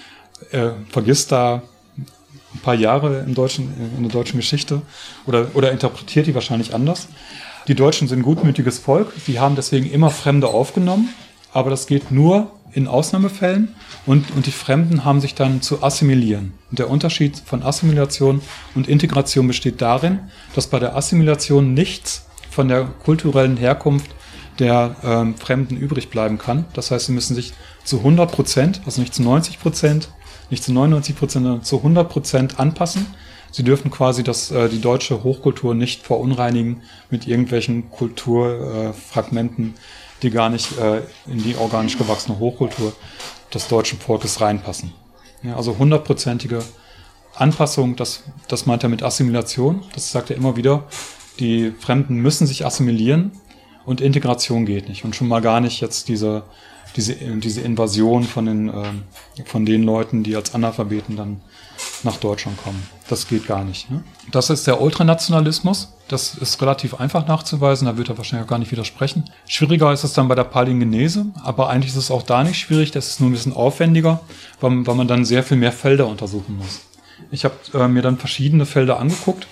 Er vergisst da ein paar Jahre im deutschen, in der deutschen Geschichte oder, oder interpretiert die wahrscheinlich anders. Die Deutschen sind ein gutmütiges Volk, sie haben deswegen immer Fremde aufgenommen, aber das geht nur in Ausnahmefällen, und, und die Fremden haben sich dann zu assimilieren. Und der Unterschied von Assimilation und Integration besteht darin, dass bei der Assimilation nichts von der kulturellen Herkunft der ähm, Fremden übrig bleiben kann. Das heißt, sie müssen sich zu hundert Prozent, also nicht zu neunzig Prozent, nicht zu neunundneunzig Prozent, sondern zu hundert Prozent anpassen. Sie dürfen quasi das, äh, die deutsche Hochkultur nicht verunreinigen mit irgendwelchen Kulturfragmenten, äh, die gar nicht äh, in die organisch gewachsene Hochkultur des deutschen Volkes reinpassen. Ja, also hundertprozentige Anpassung, das, das meint er mit Assimilation. Das sagt er immer wieder. Die Fremden müssen sich assimilieren und Integration geht nicht. Und schon mal gar nicht jetzt diese, diese, diese Invasion von den, äh, von den Leuten, die als Analphabeten dann nach Deutschland kommen. Das geht gar nicht. Ne? Das ist der Ultranationalismus. Das ist relativ einfach nachzuweisen, da wird er wahrscheinlich auch gar nicht widersprechen. Schwieriger ist es dann bei der Palingenese, aber eigentlich ist es auch da nicht schwierig, das ist nur ein bisschen aufwendiger, weil, weil man dann sehr viel mehr Felder untersuchen muss. Ich habe äh, mir dann verschiedene Felder angeguckt.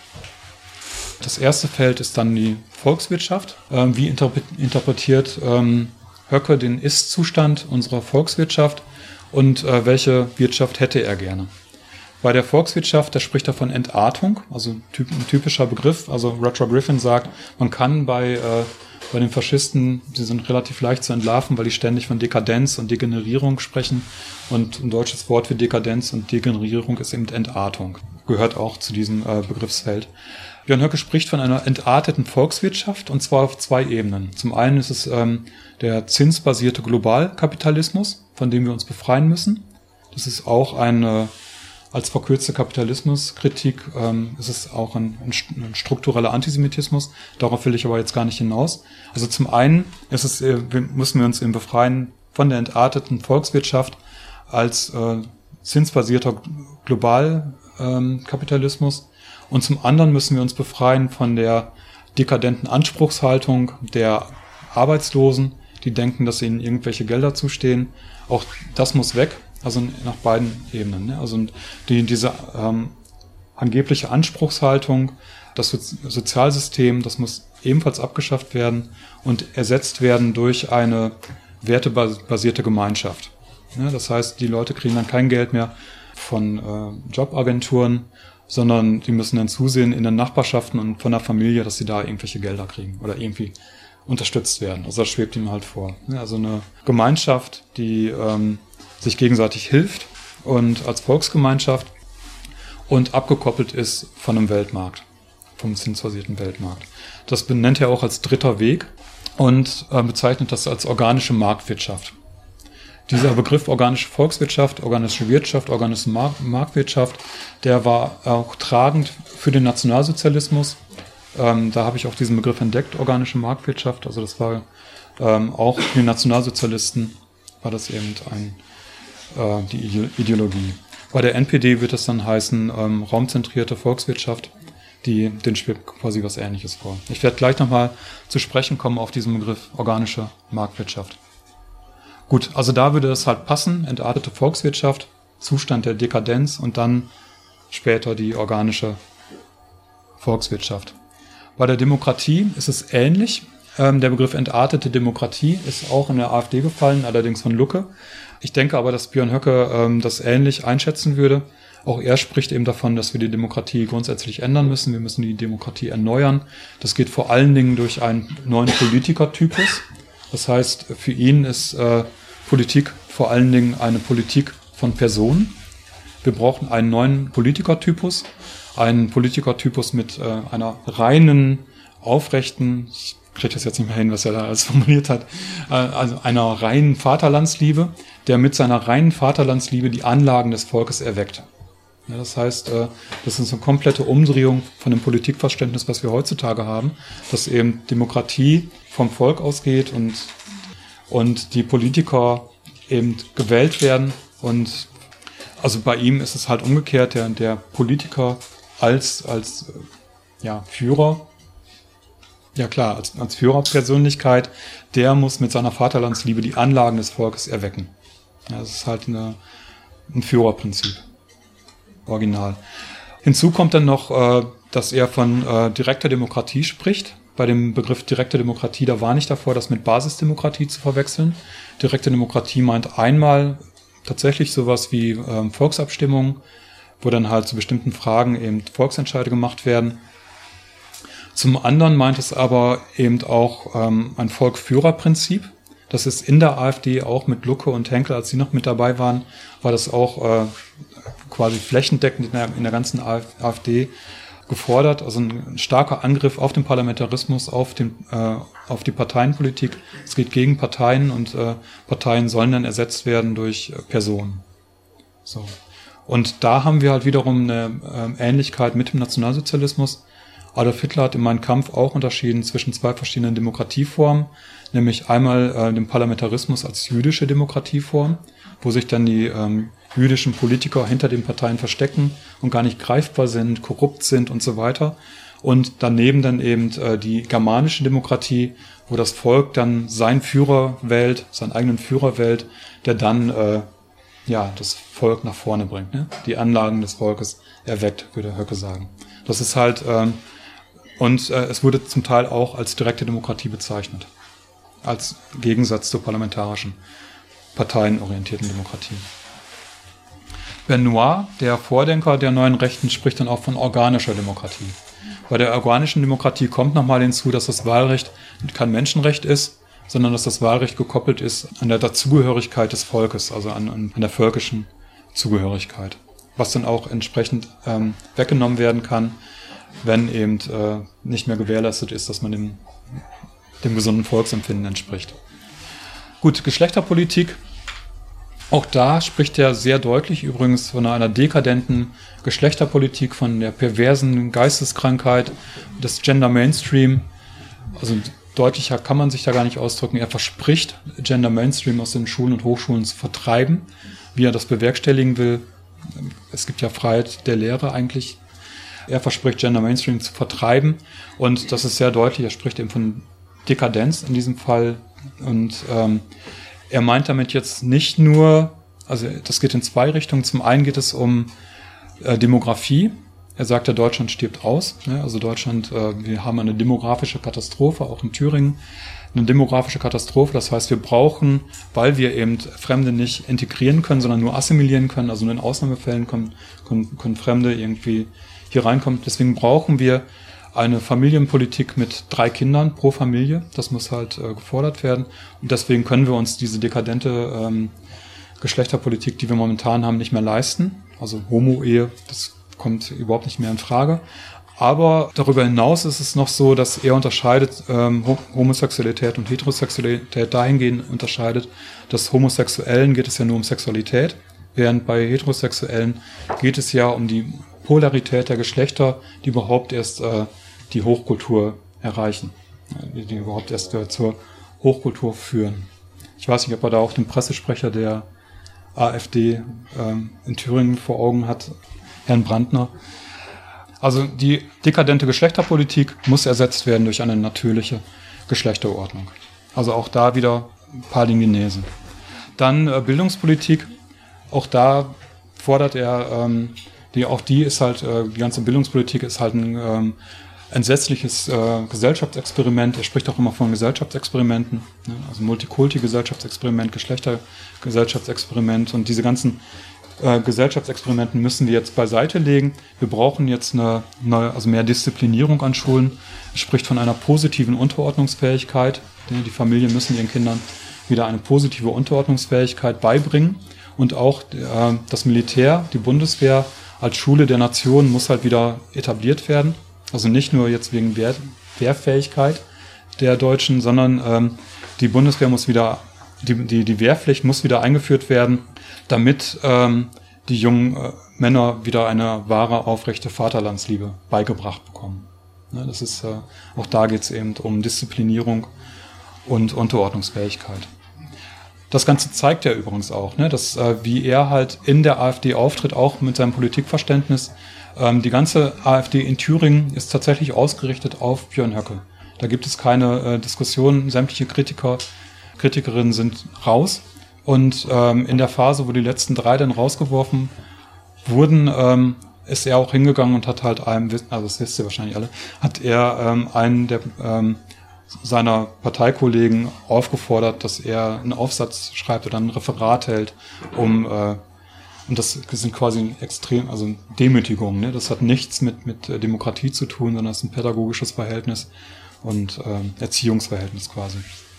Das erste Feld ist dann die Volkswirtschaft. Ähm, wie interpre- interpretiert ähm, Höcke den Ist-Zustand unserer Volkswirtschaft und äh, welche Wirtschaft hätte er gerne? Bei der Volkswirtschaft, da spricht er von Entartung, also typ, ein typischer Begriff. Also Roger Griffin sagt, man kann bei, äh, bei den Faschisten, sie sind relativ leicht zu entlarven, weil die ständig von Dekadenz und Degenerierung sprechen. Und ein deutsches Wort für Dekadenz und Degenerierung ist eben Entartung. Gehört auch zu diesem äh, Begriffsfeld. Björn Höcke spricht von einer entarteten Volkswirtschaft, und zwar auf zwei Ebenen. Zum einen ist es ähm, der zinsbasierte Globalkapitalismus, von dem wir uns befreien müssen. Das ist auch eine Als verkürzte Kapitalismuskritik ähm, ist es auch ein, ein struktureller Antisemitismus. Darauf will ich aber jetzt gar nicht hinaus. Also zum einen ist es, äh, wir, müssen wir uns eben befreien von der entarteten Volkswirtschaft als äh, zinsbasierter Globalkapitalismus. Ähm, und zum anderen müssen wir uns befreien von der dekadenten Anspruchshaltung der Arbeitslosen, die denken, dass ihnen irgendwelche Gelder zustehen. Auch das muss weg, also nach beiden Ebenen. Ne? Also die, diese ähm, angebliche Anspruchshaltung, das so- Sozialsystem, das muss ebenfalls abgeschafft werden und ersetzt werden durch eine wertebasierte Gemeinschaft. Ne? Das heißt, die Leute kriegen dann kein Geld mehr von äh, Jobagenturen, sondern die müssen dann zusehen in den Nachbarschaften und von der Familie, dass sie da irgendwelche Gelder kriegen oder irgendwie unterstützt werden. Also das schwebt ihm halt vor. Also eine Gemeinschaft, die ähm, sich gegenseitig hilft und als Volksgemeinschaft und abgekoppelt ist von einem Weltmarkt, vom zinsbasierten Weltmarkt. Das benennt er auch als dritter Weg und äh, bezeichnet das als organische Marktwirtschaft. Dieser Begriff organische Volkswirtschaft, organische Wirtschaft, organische Mark- Marktwirtschaft, der war auch tragend für den Nationalsozialismus. Ähm, da habe ich auch diesen Begriff entdeckt, organische Marktwirtschaft. Also das war ähm, auch für die Nationalsozialisten war das eben ein, äh, die Ide- Ideologie. Bei der N P D wird es dann heißen ähm, raumzentrierte Volkswirtschaft, die den schwebt quasi was Ähnliches vor. Ich werde gleich nochmal zu sprechen kommen auf diesen Begriff organische Marktwirtschaft. Gut, also da würde das halt passen, entartete Volkswirtschaft, Zustand der Dekadenz und dann später die organische Volkswirtschaft. Bei der Demokratie ist es ähnlich. Ähm, der Begriff entartete Demokratie ist auch in der AfD gefallen, allerdings von Lucke. Ich denke aber, dass Björn Höcke ähm, das ähnlich einschätzen würde. Auch er spricht eben davon, dass wir die Demokratie grundsätzlich ändern müssen. Wir müssen die Demokratie erneuern. Das geht vor allen Dingen durch einen neuen Politikertypus. Das heißt, für ihn ist äh, Politik vor allen Dingen eine Politik von Personen. Wir brauchen einen neuen Politikertypus. Einen Politikertypus mit äh, einer reinen, aufrechten, ich kriege das jetzt nicht mehr hin, was er da alles formuliert hat, äh, also einer reinen Vaterlandsliebe, der mit seiner reinen Vaterlandsliebe die Anlagen des Volkes erweckt. Ja, das heißt, äh, das ist eine komplette Umdrehung von dem Politikverständnis, was wir heutzutage haben, dass eben Demokratie vom Volk ausgeht und, und die Politiker eben gewählt werden. Und also bei ihm ist es halt umgekehrt, der, der Politiker als, als ja, Führer, ja klar, als, als Führerpersönlichkeit, der muss mit seiner Vaterlandsliebe die Anlagen des Volkes erwecken. Ja, das ist halt eine, ein Führerprinzip. Original. Hinzu kommt dann noch, äh, dass er von äh, direkter Demokratie spricht. Bei dem Begriff direkte Demokratie, da warne ich davor, das mit Basisdemokratie zu verwechseln. Direkte Demokratie meint einmal tatsächlich sowas wie ähm, Volksabstimmungen, wo dann halt zu bestimmten Fragen eben Volksentscheide gemacht werden. Zum anderen meint es aber eben auch ähm, ein Volk-Führer-Prinzip. Das ist in der AfD auch mit Lucke und Henkel, als sie noch mit dabei waren, war das auch äh, quasi flächendeckend in der, in der ganzen AfD gefordert. Also ein starker Angriff auf den Parlamentarismus, auf, den, äh, auf die Parteienpolitik. Es geht gegen Parteien und äh, Parteien sollen dann ersetzt werden durch äh, Personen. So. Und da haben wir halt wiederum eine äh, Ähnlichkeit mit dem Nationalsozialismus. Adolf Hitler hat in Mein Kampf auch unterschieden zwischen zwei verschiedenen Demokratieformen, nämlich einmal äh, den Parlamentarismus als jüdische Demokratieform, wo sich dann die ähm, jüdischen Politiker hinter den Parteien verstecken und gar nicht greifbar sind, korrupt sind und so weiter. Und daneben dann eben äh, die germanische Demokratie, wo das Volk dann seinen Führer wählt, seinen eigenen Führer wählt, der dann äh, ja das Volk nach vorne bringt, ne? Die Anlagen des Volkes erweckt, würde Höcke sagen. Das ist halt ähm, und äh, es wurde zum Teil auch als direkte Demokratie bezeichnet, als Gegensatz zur parlamentarischen, parteienorientierten Demokratie. Benoit, der Vordenker der neuen Rechten, spricht dann auch von organischer Demokratie. Bei der organischen Demokratie kommt nochmal hinzu, dass das Wahlrecht kein Menschenrecht ist, sondern dass das Wahlrecht gekoppelt ist an der Dazugehörigkeit des Volkes, also an, an der völkischen Zugehörigkeit, was dann auch entsprechend ähm, weggenommen werden kann, wenn eben äh, nicht mehr gewährleistet ist, dass man dem, dem gesunden Volksempfinden entspricht. Gut, Geschlechterpolitik. Auch da spricht er sehr deutlich übrigens von einer dekadenten Geschlechterpolitik, von der perversen Geisteskrankheit des Gender Mainstream. Also deutlicher kann man sich da gar nicht ausdrücken. Er verspricht, Gender Mainstream aus den Schulen und Hochschulen zu vertreiben. Wie er das bewerkstelligen will, es gibt ja Freiheit der Lehre eigentlich. Er verspricht, Gender Mainstream zu vertreiben und das ist sehr deutlich, er spricht eben von Dekadenz in diesem Fall und ähm, er meint damit jetzt nicht nur, also das geht in zwei Richtungen. Zum einen geht es um äh, Demografie. Er sagt ja, Deutschland stirbt aus. Ne? Also Deutschland, äh, wir haben eine demografische Katastrophe, auch in Thüringen. Eine demografische Katastrophe, das heißt, wir brauchen, weil wir eben Fremde nicht integrieren können, sondern nur assimilieren können, also nur in Ausnahmefällen können, können, können Fremde irgendwie hier reinkommen. Deswegen brauchen wir eine Familienpolitik mit drei Kindern pro Familie. Das muss halt äh, gefordert werden. Und deswegen können wir uns diese dekadente ähm, Geschlechterpolitik, die wir momentan haben, nicht mehr leisten. Also Homo-Ehe, das kommt überhaupt nicht mehr in Frage. Aber darüber hinaus ist es noch so, dass er unterscheidet, ähm, Homosexualität und Heterosexualität dahingehend unterscheidet, dass Homosexuellen geht es ja nur um Sexualität, während bei Heterosexuellen geht es ja um die Polarität der Geschlechter, die überhaupt erst äh, die Hochkultur erreichen, die, die überhaupt erst äh, zur Hochkultur führen. Ich weiß nicht, ob er da auch den Pressesprecher der AfD ähm, in Thüringen vor Augen hat, Herrn Brandner. Also die dekadente Geschlechterpolitik muss ersetzt werden durch eine natürliche Geschlechterordnung. Also auch da wieder Palingenese. Dann äh, Bildungspolitik. Auch da fordert er, ähm, die, auch die ist halt, äh, die ganze Bildungspolitik ist halt ein ähm, entsetzliches äh, Gesellschaftsexperiment. Er spricht auch immer von Gesellschaftsexperimenten, ne? Also Multikulti-Gesellschaftsexperiment, Geschlechtergesellschaftsexperiment und diese ganzen Äh, Gesellschaftsexperimenten müssen wir jetzt beiseite legen. Wir brauchen jetzt eine neue, also mehr Disziplinierung an Schulen. Er spricht von einer positiven Unterordnungsfähigkeit. Die Familien müssen ihren Kindern wieder eine positive Unterordnungsfähigkeit beibringen. Und auch äh, das Militär, die Bundeswehr als Schule der Nation muss halt wieder etabliert werden. Also nicht nur jetzt wegen Wehr, Wehrfähigkeit der Deutschen, sondern ähm, die Bundeswehr muss wieder, die, die, die Wehrpflicht muss wieder eingeführt werden, damit ähm, die jungen äh, Männer wieder eine wahre, aufrechte Vaterlandsliebe beigebracht bekommen. Ne, das ist, äh, auch da geht es eben um Disziplinierung und Unterordnungsfähigkeit. Das Ganze zeigt ja übrigens auch, ne, dass äh, wie er halt in der AfD auftritt, auch mit seinem Politikverständnis. Ähm, die ganze AfD in Thüringen ist tatsächlich ausgerichtet auf Björn Höcke. Da gibt es keine äh, Diskussion, sämtliche Kritiker, Kritikerinnen sind raus. Und ähm, in der Phase, wo die letzten drei dann rausgeworfen wurden, ähm, ist er auch hingegangen und hat halt einem, also das wisst ihr wahrscheinlich alle, hat er ähm, einen der ähm, seiner Parteikollegen aufgefordert, dass er einen Aufsatz schreibt oder ein Referat hält, um äh, und das sind quasi extrem, also Demütigungen, ne? Das hat nichts mit mit Demokratie zu tun, sondern das ist ein pädagogisches Verhältnis und ähm, Erziehungsverhältnis quasi.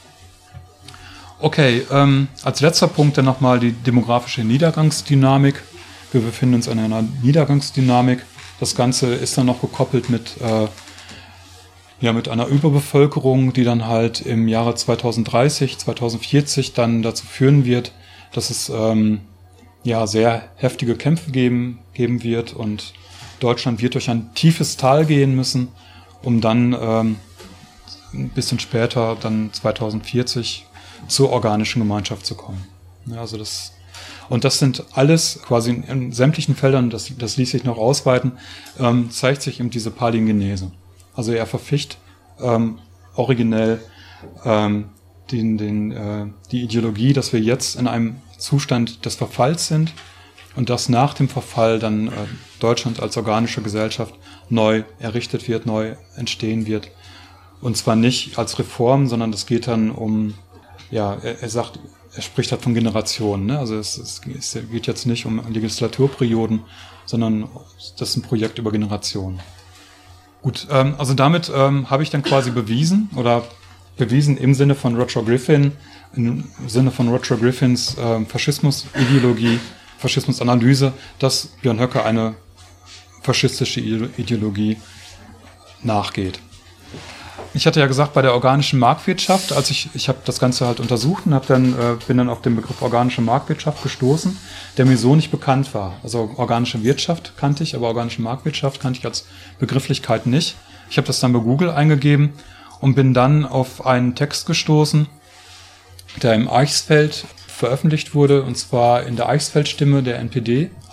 Okay, ähm, als letzter Punkt dann nochmal die demografische Niedergangsdynamik. Wir befinden uns in einer Niedergangsdynamik. Das Ganze ist dann noch gekoppelt mit, äh, ja, mit einer Überbevölkerung, die dann halt im Jahre zweitausenddreißig, zweitausendvierzig dann dazu führen wird, dass es ähm, ja sehr heftige Kämpfe geben, geben wird und Deutschland wird durch ein tiefes Tal gehen müssen, um dann ähm, ein bisschen später, dann zweitausendvierzig, zur organischen Gemeinschaft zu kommen. Ja, also das, und das sind alles quasi in, in sämtlichen Feldern, das, das ließ sich noch ausweiten, ähm, zeigt sich eben diese Palingenese. Also er verficht ähm, originell ähm, den, den, äh, die Ideologie, dass wir jetzt in einem Zustand des Verfalls sind und dass nach dem Verfall dann äh, Deutschland als organische Gesellschaft neu errichtet wird, neu entstehen wird. Und zwar nicht als Reform, sondern das geht dann um Ja, er, er sagt, er spricht halt von Generationen, ne? Also es, es, es geht jetzt nicht um Legislaturperioden, sondern das ist ein Projekt über Generationen. Gut, ähm, also damit ähm, habe ich dann quasi bewiesen oder bewiesen im Sinne von Roger Griffin, im Sinne von Roger Griffins ähm, Faschismusideologie, Faschismusanalyse, dass Björn Höcke eine faschistische Ideologie nachgeht. Ich hatte ja gesagt, bei der organischen Marktwirtschaft, als ich ich habe das Ganze halt untersucht und hab dann äh, bin dann auf den Begriff organische Marktwirtschaft gestoßen, der mir so nicht bekannt war. Also organische Wirtschaft kannte ich, aber organische Marktwirtschaft kannte ich als Begrifflichkeit nicht. Ich habe das dann bei Google eingegeben und bin dann auf einen Text gestoßen, der im Eichsfeld veröffentlicht wurde, und zwar in der Eichsfeld-Stimme der N P D,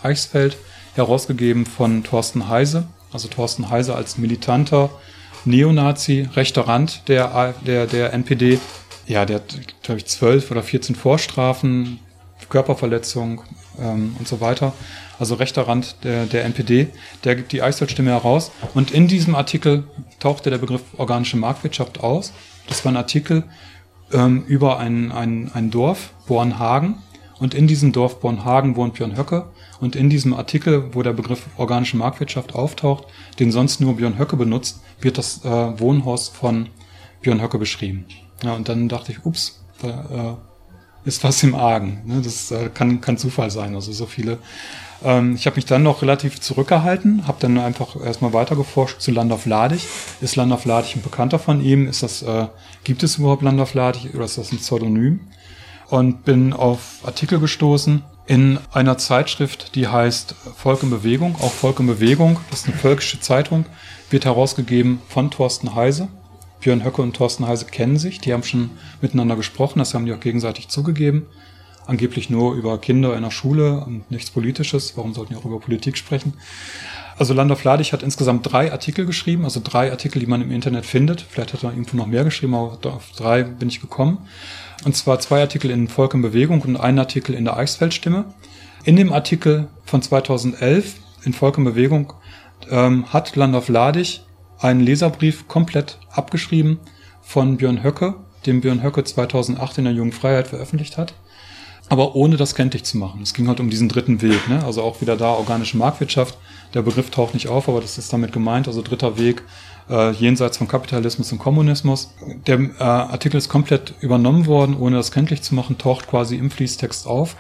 Eichsfeld, herausgegeben von Thorsten Heise. Also Thorsten Heise als militanter Neonazi, rechter Rand der, der, der N P D. Ja, der hat, glaube ich, zwölf oder vierzehn Vorstrafen, Körperverletzung ähm, und so weiter. Also rechter Rand der, der N P D. Der gibt die Eichsfeld-Stimme heraus. Und in diesem Artikel tauchte der Begriff organische Marktwirtschaft aus. Das war ein Artikel ähm, über ein, ein, ein Dorf, Bornhagen. Und in diesem Dorf Bornhagen wohnt Björn Höcke. Und in diesem Artikel, wo der Begriff organische Marktwirtschaft auftaucht, den sonst nur Björn Höcke benutzt, wird das äh, Wohnhaus von Björn Höcke beschrieben. Ja, und dann dachte ich, ups, da äh, ist was im Argen. Ne? Das äh, kann, kann Zufall sein. Also so viele. Ähm, ich habe mich dann noch relativ zurückgehalten, habe dann einfach erstmal weitergeforscht zu Landolf Ladig. Ist Landolf Ladig ein Bekannter von ihm? Ist das, äh, gibt es überhaupt Landolf Ladig oder ist das ein Pseudonym? Und bin auf Artikel gestoßen in einer Zeitschrift, die heißt Volk in Bewegung, auch Volk in Bewegung, das ist eine völkische Zeitung, wird herausgegeben von Thorsten Heise. Björn Höcke und Thorsten Heise kennen sich, die haben schon miteinander gesprochen, das haben die auch gegenseitig zugegeben. Angeblich nur über Kinder in der Schule und nichts Politisches, warum sollten die auch über Politik sprechen? Also Landolf Ladig hat insgesamt drei Artikel geschrieben, also drei Artikel, die man im Internet findet. Vielleicht hat er irgendwo noch mehr geschrieben, aber auf drei bin ich gekommen. Und zwar zwei Artikel in Volk in Bewegung und einen Artikel in der Eichsfeld-Stimme. In dem Artikel von zweitausendelf in Volk in Bewegung ähm, hat Landolf Ladig einen Leserbrief komplett abgeschrieben von Björn Höcke, den Björn Höcke zweitausendacht in der Jungen Freiheit veröffentlicht hat, aber ohne das kenntlich zu machen. Es ging halt um diesen dritten Weg, ne? Also auch wieder da organische Marktwirtschaft. Der Begriff taucht nicht auf, aber das ist damit gemeint, also dritter Weg, äh, jenseits von Kapitalismus und Kommunismus. Der äh, Artikel ist komplett übernommen worden, ohne das kenntlich zu machen, taucht quasi im Fließtext auf.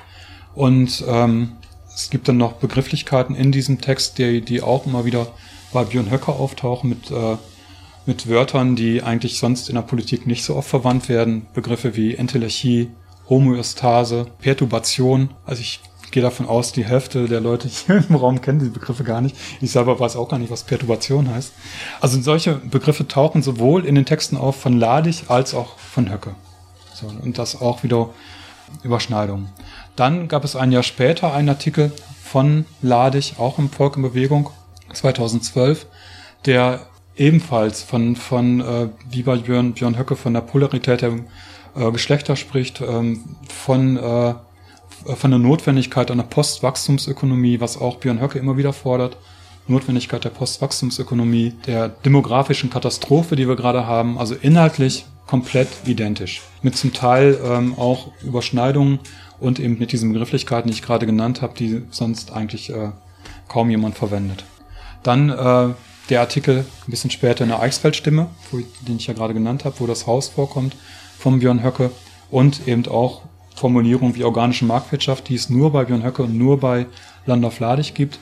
Und ähm, es gibt dann noch Begrifflichkeiten in diesem Text, die, die auch immer wieder bei Björn Höcke auftauchen, mit, äh, mit Wörtern, die eigentlich sonst in der Politik nicht so oft verwandt werden. Begriffe wie Entelechy, Homöostase, Perturbation. Also ich gehe davon aus, die Hälfte der Leute hier im Raum kennen diese Begriffe gar nicht. Ich selber weiß auch gar nicht, was Perturbation heißt. Also solche Begriffe tauchen sowohl in den Texten auf von Ladig als auch von Höcke. So, und das auch wieder Überschneidungen. Dann gab es ein Jahr später einen Artikel von Ladig, auch im Volk in Bewegung, zweitausendzwölf, der ebenfalls von, von äh, wie bei Björn, Björn Höcke, von der Polarität der äh, Geschlechter spricht, ähm, von äh, von der Notwendigkeit einer Postwachstumsökonomie, was auch Björn Höcke immer wieder fordert. Notwendigkeit der Postwachstumsökonomie, der demografischen Katastrophe, die wir gerade haben, also inhaltlich komplett identisch. Mit zum Teil ähm, auch Überschneidungen und eben mit diesen Begrifflichkeiten, die ich gerade genannt habe, die sonst eigentlich äh, kaum jemand verwendet. Dann äh, der Artikel ein bisschen später in der Eichsfeld-Stimme, wo, den ich ja gerade genannt habe, wo das Haus vorkommt von Björn Höcke und eben auch Formulierung wie organische Marktwirtschaft, die es nur bei Björn Höcke und nur bei Landolf Ladig gibt.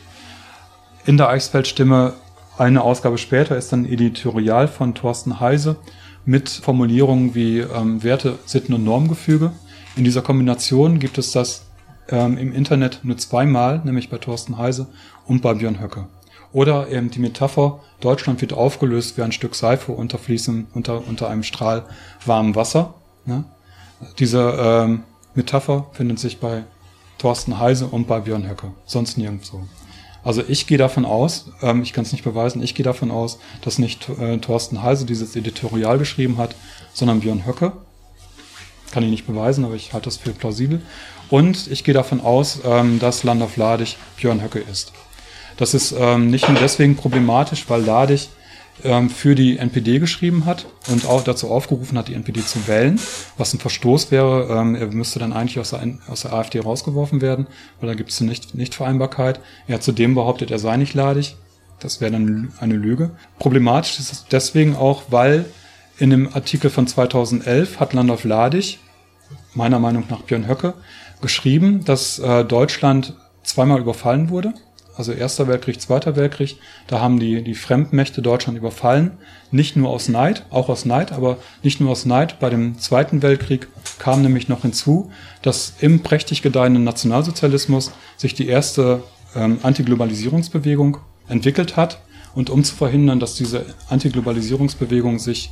In der Eichsfeld-Stimme eine Ausgabe später ist dann ein Editorial von Thorsten Heise mit Formulierungen wie ähm, Werte, Sitten und Normgefüge. In dieser Kombination gibt es das ähm, im Internet nur zweimal, nämlich bei Thorsten Heise und bei Björn Höcke. Oder eben die Metapher, Deutschland wird aufgelöst wie ein Stück Seife unter Fließen, unter, unter einem Strahl warmem Wasser. Ne? Diese ähm, Metapher findet sich bei Thorsten Heise und bei Björn Höcke, sonst nirgendwo. Also ich gehe davon aus, ähm, ich kann es nicht beweisen, ich gehe davon aus, dass nicht äh, Thorsten Heise dieses Editorial geschrieben hat, sondern Björn Höcke. Kann ich nicht beweisen, aber ich halte das für plausibel. Und ich gehe davon aus, ähm, dass Landolf Ladig Björn Höcke ist. Das ist ähm, nicht nur deswegen problematisch, weil Ladig ähm, für die N P D geschrieben hat und auch dazu aufgerufen hat, die N P D zu wählen, was ein Verstoß wäre. Ähm, er müsste dann eigentlich aus der, aus der AfD rausgeworfen werden, weil da gibt es eine Nicht- Nichtvereinbarkeit. Er hat zudem behauptet, er sei nicht Ladig. Das wäre dann eine Lüge. Problematisch ist es deswegen auch, weil in dem Artikel von zweitausendelf hat Landolf Ladig, meiner Meinung nach Björn Höcke, geschrieben, dass äh, Deutschland zweimal überfallen wurde. Also Erster Weltkrieg, Zweiter Weltkrieg, da haben die, die Fremdmächte Deutschland überfallen. Nicht nur aus Neid, auch aus Neid, aber nicht nur aus Neid. Bei dem Zweiten Weltkrieg kam nämlich noch hinzu, dass im prächtig gedeihenden Nationalsozialismus sich die erste ähm, Antiglobalisierungsbewegung entwickelt hat. Und um zu verhindern, dass diese Antiglobalisierungsbewegung sich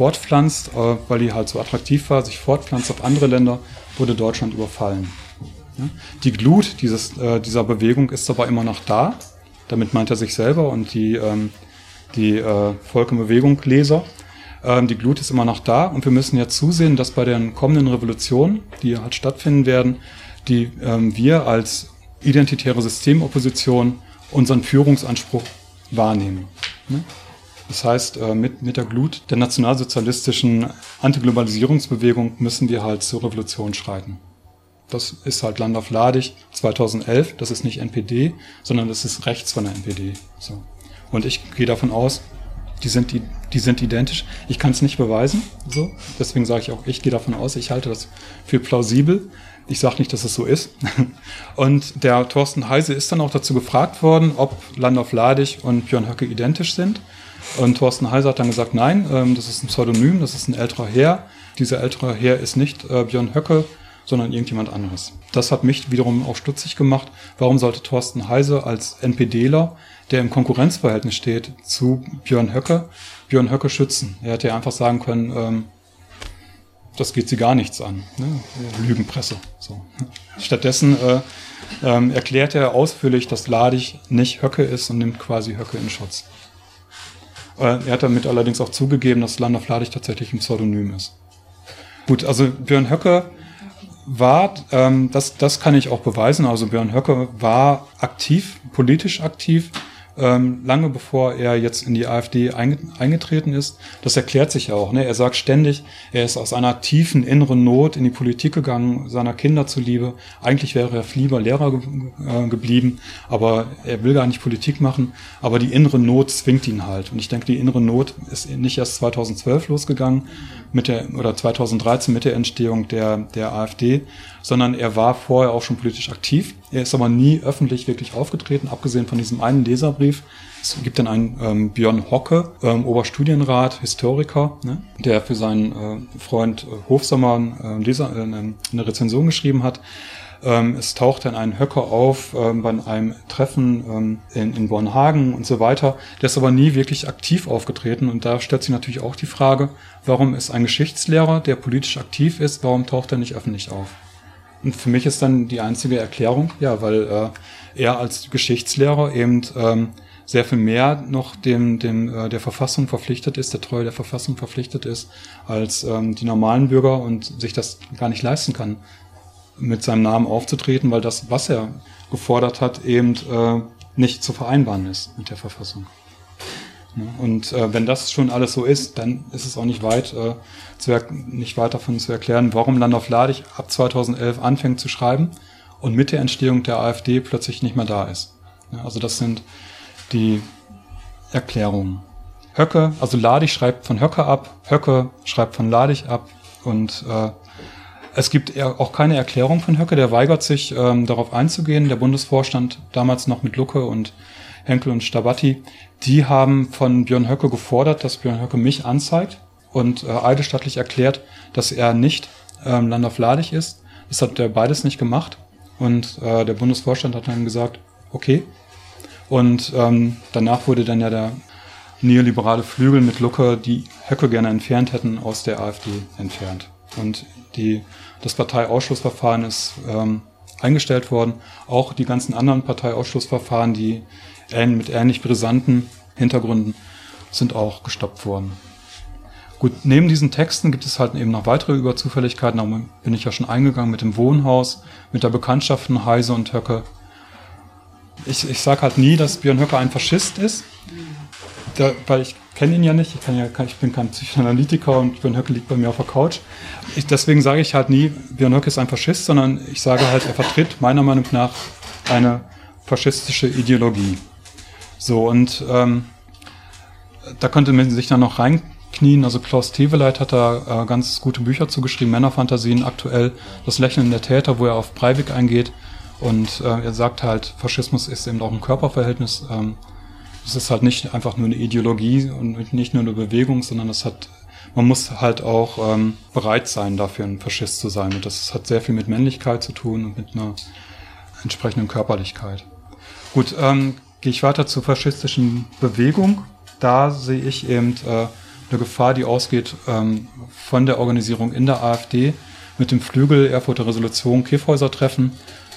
fortpflanzt, äh, weil die halt so attraktiv war, sich fortpflanzt auf andere Länder, wurde Deutschland überfallen. Die Glut dieses, äh, dieser Bewegung ist aber immer noch da. Damit meint er sich selber und die, ähm, die äh, Volk in Bewegung Leser. Ähm, die Glut ist immer noch da und wir müssen jetzt zusehen, dass bei den kommenden Revolutionen, die halt stattfinden werden, die ähm, wir als identitäre Systemopposition unseren Führungsanspruch wahrnehmen. Ne? Das heißt, äh, mit, mit der Glut der nationalsozialistischen Antiglobalisierungsbewegung müssen wir halt zur Revolution schreiten. Das ist halt Landau Vladig zweitausendelf, das ist nicht N P D, sondern das ist rechts von der N P D. So. Und ich gehe davon aus, die sind, die, die sind identisch. Ich kann es nicht beweisen, so. Deswegen sage ich auch, ich gehe davon aus, ich halte das für plausibel. Ich sage nicht, dass es so ist. Und der Thorsten Heise ist dann auch dazu gefragt worden, ob Landau Vladig und Björn Höcke identisch sind. Und Thorsten Heise hat dann gesagt, nein, ähm, das ist ein Pseudonym, das ist ein älterer Herr. Dieser ältere Herr ist nicht äh, Björn Höcke, sondern irgendjemand anderes. Das hat mich wiederum auch stutzig gemacht. Warum sollte Thorsten Heise als NPDler, der im Konkurrenzverhältnis steht zu Björn Höcke, Björn Höcke schützen? Er hätte ja einfach sagen können, ähm, das geht sie gar nichts an. Ne? Lügenpresse. So. Stattdessen äh, ähm, erklärt er ausführlich, dass Vladig nicht Höcke ist und nimmt quasi Höcke in Schutz. Äh, er hat damit allerdings auch zugegeben, dass Landau Vladig tatsächlich ein Pseudonym ist. Gut, also Björn Höcke war, ähm, das, das kann ich auch beweisen, also Björn Höcke war aktiv, politisch aktiv, ähm, lange bevor er jetzt in die AfD einge- eingetreten ist. Das erklärt sich ja auch. Ne? Er sagt ständig, er ist aus einer tiefen inneren Not in die Politik gegangen, seiner Kinder zuliebe. Eigentlich wäre er lieber Lehrer ge- äh, geblieben, aber er will gar nicht Politik machen. Aber die innere Not zwingt ihn halt. Und ich denke, die innere Not ist nicht erst zweitausendzwölf losgegangen mit der oder zweitausenddreizehn mit der Entstehung der der AfD, sondern er war vorher auch schon politisch aktiv. Er ist aber nie öffentlich wirklich aufgetreten, abgesehen von diesem einen Leserbrief. Es gibt dann einen ähm, Björn Hocke, ähm, Oberstudienrat, Historiker, ne, der für seinen äh, Freund äh, Hofsommer äh, Leser, äh, eine Rezension geschrieben hat. Ähm, es taucht dann ein Höcke auf ähm, bei einem Treffen ähm, in, in Bornhagen und so weiter. Der ist aber nie wirklich aktiv aufgetreten. Und da stellt sich natürlich auch die Frage, warum ist ein Geschichtslehrer, der politisch aktiv ist, warum taucht er nicht öffentlich auf? Und für mich ist dann die einzige Erklärung, ja, weil äh, er als Geschichtslehrer eben ähm, sehr viel mehr noch dem, dem äh, der Verfassung verpflichtet ist, der Treue der Verfassung verpflichtet ist, als ähm, die normalen Bürger und sich das gar nicht leisten kann, mit seinem Namen aufzutreten, weil das, was er gefordert hat, eben äh, nicht zu vereinbaren ist mit der Verfassung. Und äh, wenn das schon alles so ist, dann ist es auch nicht weit, äh, zu er- nicht weit davon zu erklären, warum Landau Vladig ab zweitausendelf anfängt zu schreiben und mit der Entstehung der AfD plötzlich nicht mehr da ist. Ja, also das sind die Erklärungen. Höcke, also Vladig schreibt von Höcke ab, Höcke schreibt von Vladig ab und äh, es gibt auch keine Erklärung von Höcke, der weigert sich, ähm, darauf einzugehen. Der Bundesvorstand, damals noch mit Lucke und Henkel und Stabatti, die haben von Björn Höcke gefordert, dass Björn Höcke mich anzeigt und äh, eidesstattlich erklärt, dass er nicht ähm, Landau Vladig ist. Das hat er beides nicht gemacht. Und äh, der Bundesvorstand hat dann gesagt, okay. Und ähm, danach wurde dann ja der neoliberale Flügel mit Lucke, die Höcke gerne entfernt hätten, aus der AfD entfernt. Und die, das Parteiausschlussverfahren ist ähm, eingestellt worden. Auch die ganzen anderen Parteiausschlussverfahren, die ähn, mit ähnlich brisanten Hintergründen, sind auch gestoppt worden. Gut, neben diesen Texten gibt es halt eben noch weitere Überzufälligkeiten. Da bin ich ja schon eingegangen mit dem Wohnhaus, mit der Bekanntschaft von Heise und Höcke. Ich, ich sage halt nie, dass Björn Höcke ein Faschist ist, da, weil ich kenne ihn ja nicht. Ich, kann ja, ich bin kein Psychoanalytiker und Björn Höcke liegt bei mir auf der Couch. Ich, deswegen sage ich halt nie, Björn Höcke ist ein Faschist, sondern ich sage halt, er vertritt meiner Meinung nach eine faschistische Ideologie. So, und ähm, da könnte man sich dann noch reinknien. Also Klaus Teweleit hat da äh, ganz gute Bücher zugeschrieben, Männerfantasien, aktuell Das Lächeln der Täter, wo er auf Breivik eingeht. Und äh, er sagt halt, Faschismus ist eben auch ein Körperverhältnis. Ähm, es ist halt nicht einfach nur eine Ideologie und nicht nur eine Bewegung, sondern es hat, man muss halt auch ähm, bereit sein, dafür ein Faschist zu sein. Und das hat sehr viel mit Männlichkeit zu tun und mit einer entsprechenden Körperlichkeit. Gut, ähm, gehe ich weiter zur faschistischen Bewegung. Da sehe ich eben äh, eine Gefahr, die ausgeht ähm, von der Organisierung in der AfD mit dem Flügel Erfurter Resolution Kyffhäuser-Treffen.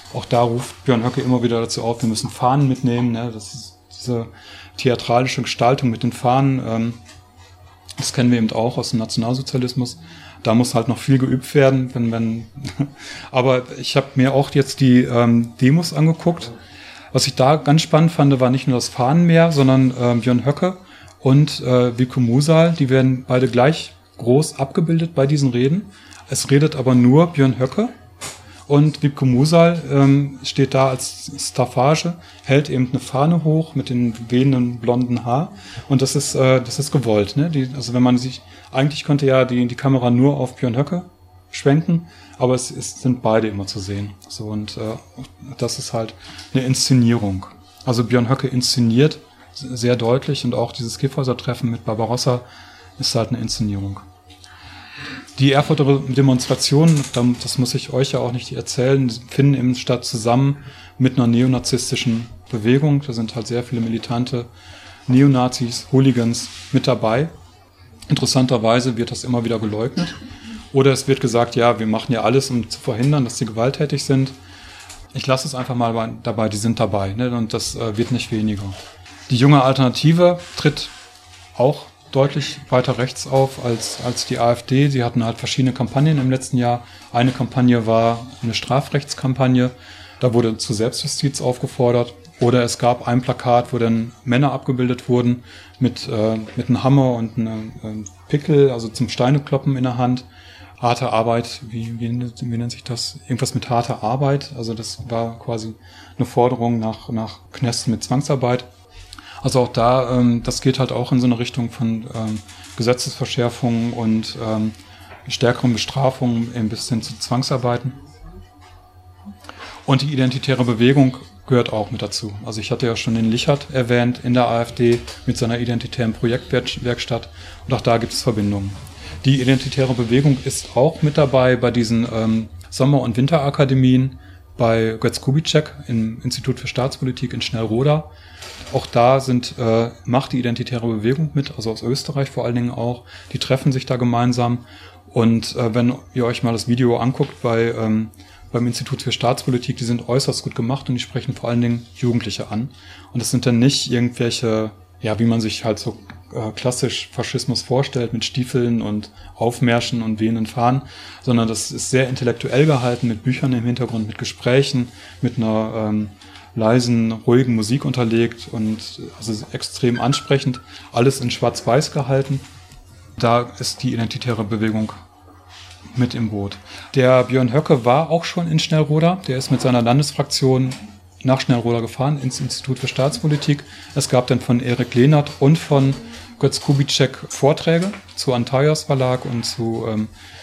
Auch da ruft Björn Höcke immer wieder dazu auf, wir müssen Fahnen mitnehmen. Ne? Das ist diese theatralische Gestaltung mit den Fahnen. Ähm, das kennen wir eben auch aus dem Nationalsozialismus. Da muss halt noch viel geübt werden. Wenn, wenn Aber ich habe mir auch jetzt die ähm, Demos angeguckt. Was ich da ganz spannend fand, war nicht nur das Fahnenmeer, sondern äh, Björn Höcke und äh, Wiebke Musal. Die werden beide gleich groß abgebildet bei diesen Reden. Es redet aber nur Björn Höcke. Und Wiebke Musal ähm, steht da als Staffage, hält eben eine Fahne hoch mit den wehenden blonden Haar. Und das ist, äh, das ist gewollt. Ne? Die, also wenn man sich, eigentlich könnte ja die, die Kamera nur auf Björn Höcke schwenken, aber es, es sind beide immer zu sehen. So, und äh, das ist halt eine Inszenierung. Also Björn Höcke inszeniert sehr deutlich und auch dieses Kyffhäuser-Treffen mit Barbarossa ist halt eine Inszenierung. Die Erfurter Demonstrationen, das muss ich euch ja auch nicht erzählen, finden eben statt zusammen mit einer neonazistischen Bewegung. Da sind halt sehr viele militante Neonazis, Hooligans mit dabei. Interessanterweise wird das immer wieder geleugnet. Oder es wird gesagt, ja, wir machen ja alles, um zu verhindern, dass sie gewalttätig sind. Ich lasse es einfach mal dabei, die sind dabei, ne? Und das äh, wird nicht weniger. Die junge Alternative tritt auch deutlich weiter rechts auf als, als die AfD. Sie hatten halt verschiedene Kampagnen im letzten Jahr. Eine Kampagne war eine Strafrechtskampagne. Da wurde zu Selbstjustiz aufgefordert. Oder es gab ein Plakat, wo dann Männer abgebildet wurden mit, äh, mit einem Hammer und einem, einem Pickel, also zum Steinekloppen in der Hand. Harte Arbeit, wie, wie, wie nennt sich das? Irgendwas mit harter Arbeit. Also das war quasi eine Forderung nach, nach Knästen mit Zwangsarbeit. Also auch da, ähm, das geht halt auch in so eine Richtung von ähm, Gesetzesverschärfungen und ähm, stärkeren Bestrafungen ein bisschen zu Zwangsarbeiten. Und die identitäre Bewegung gehört auch mit dazu. Also ich hatte ja schon den Lichert erwähnt in der AfD mit seiner identitären Projektwerkstatt und auch da gibt es Verbindungen. Die identitäre Bewegung ist auch mit dabei bei diesen ähm, Sommer- und Winterakademien bei Götz Kubitschek im Institut für Staatspolitik in Schnellroda. Auch da sind äh, macht die identitäre Bewegung mit, also aus Österreich vor allen Dingen auch. Die treffen sich da gemeinsam. Und äh, wenn ihr euch mal das Video anguckt bei ähm, beim Institut für Staatspolitik, die sind äußerst gut gemacht und die sprechen vor allen Dingen Jugendliche an. Und das sind dann nicht irgendwelche, ja, wie man sich halt so äh, klassisch Faschismus vorstellt, mit Stiefeln und Aufmärschen und wehenden Fahnen, sondern das ist sehr intellektuell gehalten, mit Büchern im Hintergrund, mit Gesprächen, mit einer ähm, leisen, ruhigen Musik unterlegt und also extrem ansprechend. Alles in Schwarz-Weiß gehalten. Da ist die identitäre Bewegung mit im Boot. Der Björn Höcke war auch schon in Schnellroda. Der ist mit seiner Landesfraktion nach Schnellroda gefahren, ins Institut für Staatspolitik. Es gab dann von Erik Lehnert und von Götz Kubitschek Vorträge zu Antaios Verlag und zu ähm,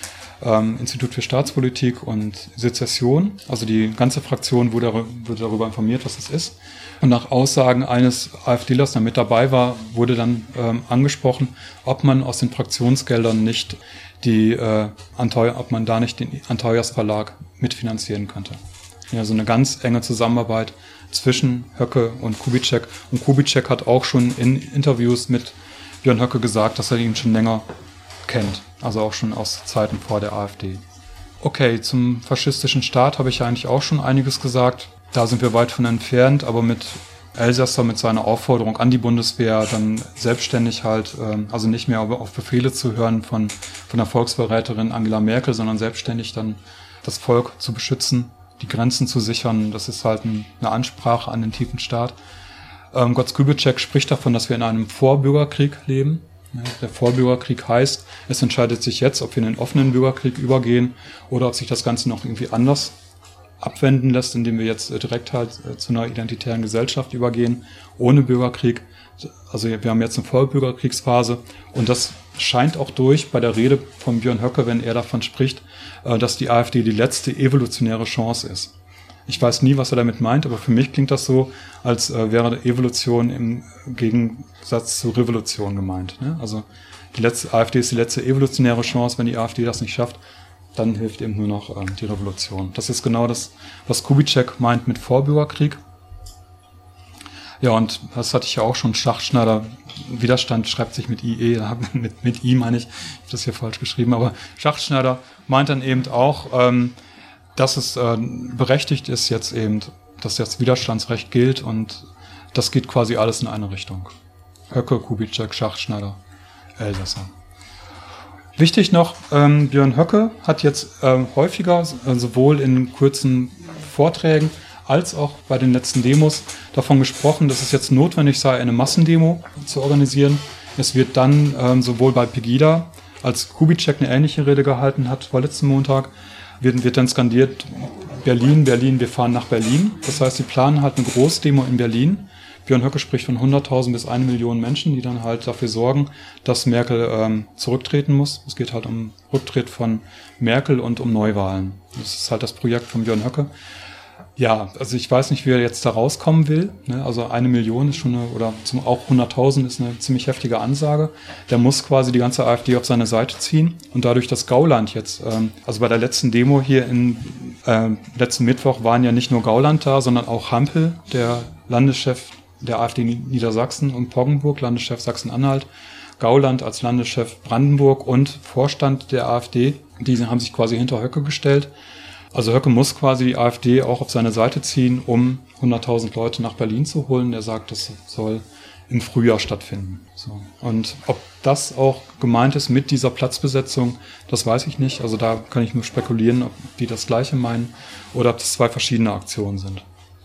ähm, Institut für Staatspolitik und Sezession. Also die ganze Fraktion wurde, wurde darüber informiert, was das ist. Und nach Aussagen eines AfDlers, der mit dabei war, wurde dann ähm, angesprochen, ob man aus den Fraktionsgeldern nicht die äh, Anteuer, ob man da nicht den Antaios Verlag mitfinanzieren könnte. Ja, so eine ganz enge Zusammenarbeit zwischen Höcke und Kubitschek. Und Kubitschek hat auch schon in Interviews mit Björn Höcke gesagt, dass er ihn schon länger kennt. Also auch schon aus Zeiten vor der AfD. Okay, zum faschistischen Staat habe ich ja eigentlich auch schon einiges gesagt. Da sind wir weit von entfernt, aber mit Elsasser mit seiner Aufforderung an die Bundeswehr, dann selbstständig halt, also nicht mehr auf Befehle zu hören von, von der Volksverräterin Angela Merkel, sondern selbstständig dann das Volk zu beschützen, die Grenzen zu sichern. Das ist halt eine Ansprache an den tiefen Staat. Ähm, Götz Kubitschek spricht davon, dass wir in einem Vorbürgerkrieg leben. Der Vorbürgerkrieg heißt, es entscheidet sich jetzt, ob wir in den offenen Bürgerkrieg übergehen oder ob sich das Ganze noch irgendwie anders abwenden lässt, indem wir jetzt direkt halt zu einer identitären Gesellschaft übergehen, ohne Bürgerkrieg. Also wir haben jetzt eine Vollbürgerkriegsphase und das scheint auch durch bei der Rede von Björn Höcke, wenn er davon spricht, dass die AfD die letzte evolutionäre Chance ist. Ich weiß nie, was er damit meint, aber für mich klingt das so, als wäre Evolution im Gegensatz zu Revolution gemeint. Also die letzte AfD ist die letzte evolutionäre Chance, wenn die AfD das nicht schafft, dann hilft eben nur noch ähm, die Revolution. Das ist genau das, was Kubitschek meint mit Vorbürgerkrieg. Ja, und das hatte ich ja auch schon, Schachtschneider, Widerstand schreibt sich mit I E, mit, mit I meine ich, ich habe das hier falsch geschrieben, aber Schachtschneider meint dann eben auch, ähm, dass es äh, berechtigt ist jetzt eben, dass das Widerstandsrecht gilt und das geht quasi alles in eine Richtung. Höcke, Kubitschek, Schacht, Schneider, Elsässer. Wichtig noch, ähm, Björn Höcke hat jetzt ähm, häufiger, äh, sowohl in kurzen Vorträgen als auch bei den letzten Demos davon gesprochen, dass es jetzt notwendig sei, eine Massendemo zu organisieren. Es wird dann ähm, sowohl bei Pegida, als Kubitschek eine ähnliche Rede gehalten hat vor letzten Montag, wird, wird dann skandiert, Berlin, Berlin, wir fahren nach Berlin. Das heißt, sie planen halt eine Großdemo in Berlin. Björn Höcke spricht von hunderttausend bis eine Million Menschen, die dann halt dafür sorgen, dass Merkel ähm, zurücktreten muss. Es geht halt um Rücktritt von Merkel und um Neuwahlen. Das ist halt das Projekt von Björn Höcke. Ja, also ich weiß nicht, wie er jetzt da rauskommen will. Ne? Also eine Million ist schon eine, oder zum, auch hunderttausend ist eine ziemlich heftige Ansage. Der muss quasi die ganze AfD auf seine Seite ziehen. Und dadurch, dass Gauland jetzt, ähm, also bei der letzten Demo hier in äh, letzten Mittwoch waren ja nicht nur Gauland da, sondern auch Hampel, der Landeschef der AfD Niedersachsen, und Poggenburg, Landeschef Sachsen-Anhalt, Gauland als Landeschef Brandenburg und Vorstand der AfD. Die haben sich quasi hinter Höcke gestellt. Also Höcke muss quasi die AfD auch auf seine Seite ziehen, um hunderttausend Leute nach Berlin zu holen. Er sagt, das soll im Frühjahr stattfinden. So. Und ob das auch gemeint ist mit dieser Platzbesetzung, das weiß ich nicht. Also da kann ich nur spekulieren, ob die das Gleiche meinen oder ob das zwei verschiedene Aktionen sind.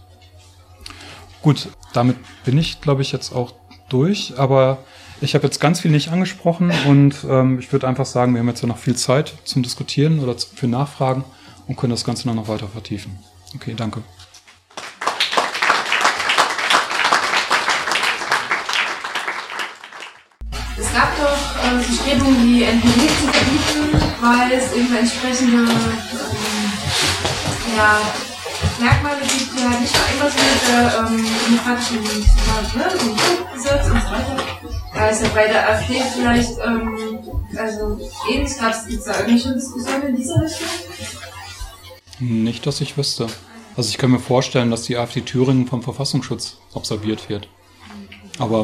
Gut, damit bin ich, glaube ich, jetzt auch durch. Aber ich habe jetzt ganz viel nicht angesprochen und ähm, ich würde einfach sagen, wir haben jetzt ja noch viel Zeit zum Diskutieren oder für Nachfragen und können das Ganze dann noch weiter vertiefen. Okay, danke. Es gab doch äh, Bestrebungen, die N P D zu verbieten, weil es eben entsprechende ähm, ja, Merkmale gibt, die halt nicht vereinbart sind mit der ähm, demokratischen ne, Grundgesetz und so weiter. Da ist ja bei der AfD vielleicht ähm, also ähnlich. Gab es da irgendwelche Diskussionen in dieser Richtung? Nicht, dass ich wüsste. Also ich kann mir vorstellen, dass die AfD Thüringen vom Verfassungsschutz observiert wird. Aber,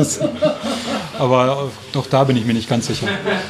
aber doch da bin ich mir nicht ganz sicher.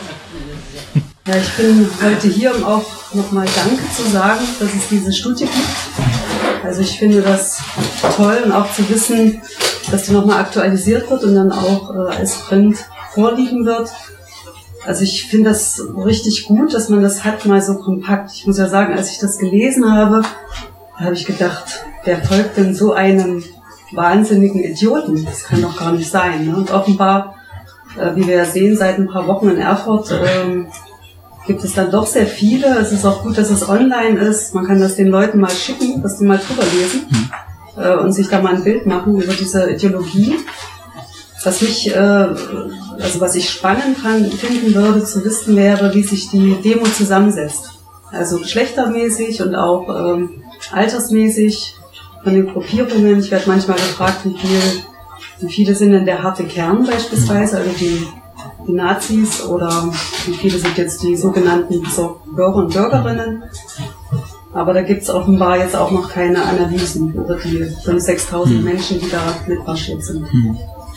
Ja, ich bin heute hier, um auch nochmal Danke zu sagen, dass es diese Studie gibt. Also ich finde das toll und auch zu wissen, dass die nochmal aktualisiert wird und dann auch äh, als Print vorliegen wird. Also ich finde das richtig gut, dass man das hat, mal so kompakt. Ich muss ja sagen, als ich das gelesen habe, habe ich gedacht, wer folgt denn so einem wahnsinnigen Idioten? Das kann doch gar nicht sein. Ne? Und offenbar, äh, wie wir ja sehen, seit ein paar Wochen in Erfurt ähm, gibt es dann doch sehr viele. Es ist auch gut, dass es online ist. Man kann das den Leuten mal schicken, dass die mal drüber lesen äh, und sich da mal ein Bild machen über diese Ideologie. Was mich, äh, also was ich spannend fand, finden würde, zu wissen wäre, wie sich die Demo zusammensetzt. Also geschlechtermäßig und auch ähm, altersmäßig von den Gruppierungen. Ich werde manchmal gefragt, wie viel, wie viele sind denn der harte Kern beispielsweise, also die, die Nazis, oder wie viele sind jetzt die sogenannten Bürger und Bürgerinnen. Aber da gibt es offenbar jetzt auch noch keine Analysen über die fünftausend, sechstausend hm. Menschen, die da mitmarschiert sind. Hm.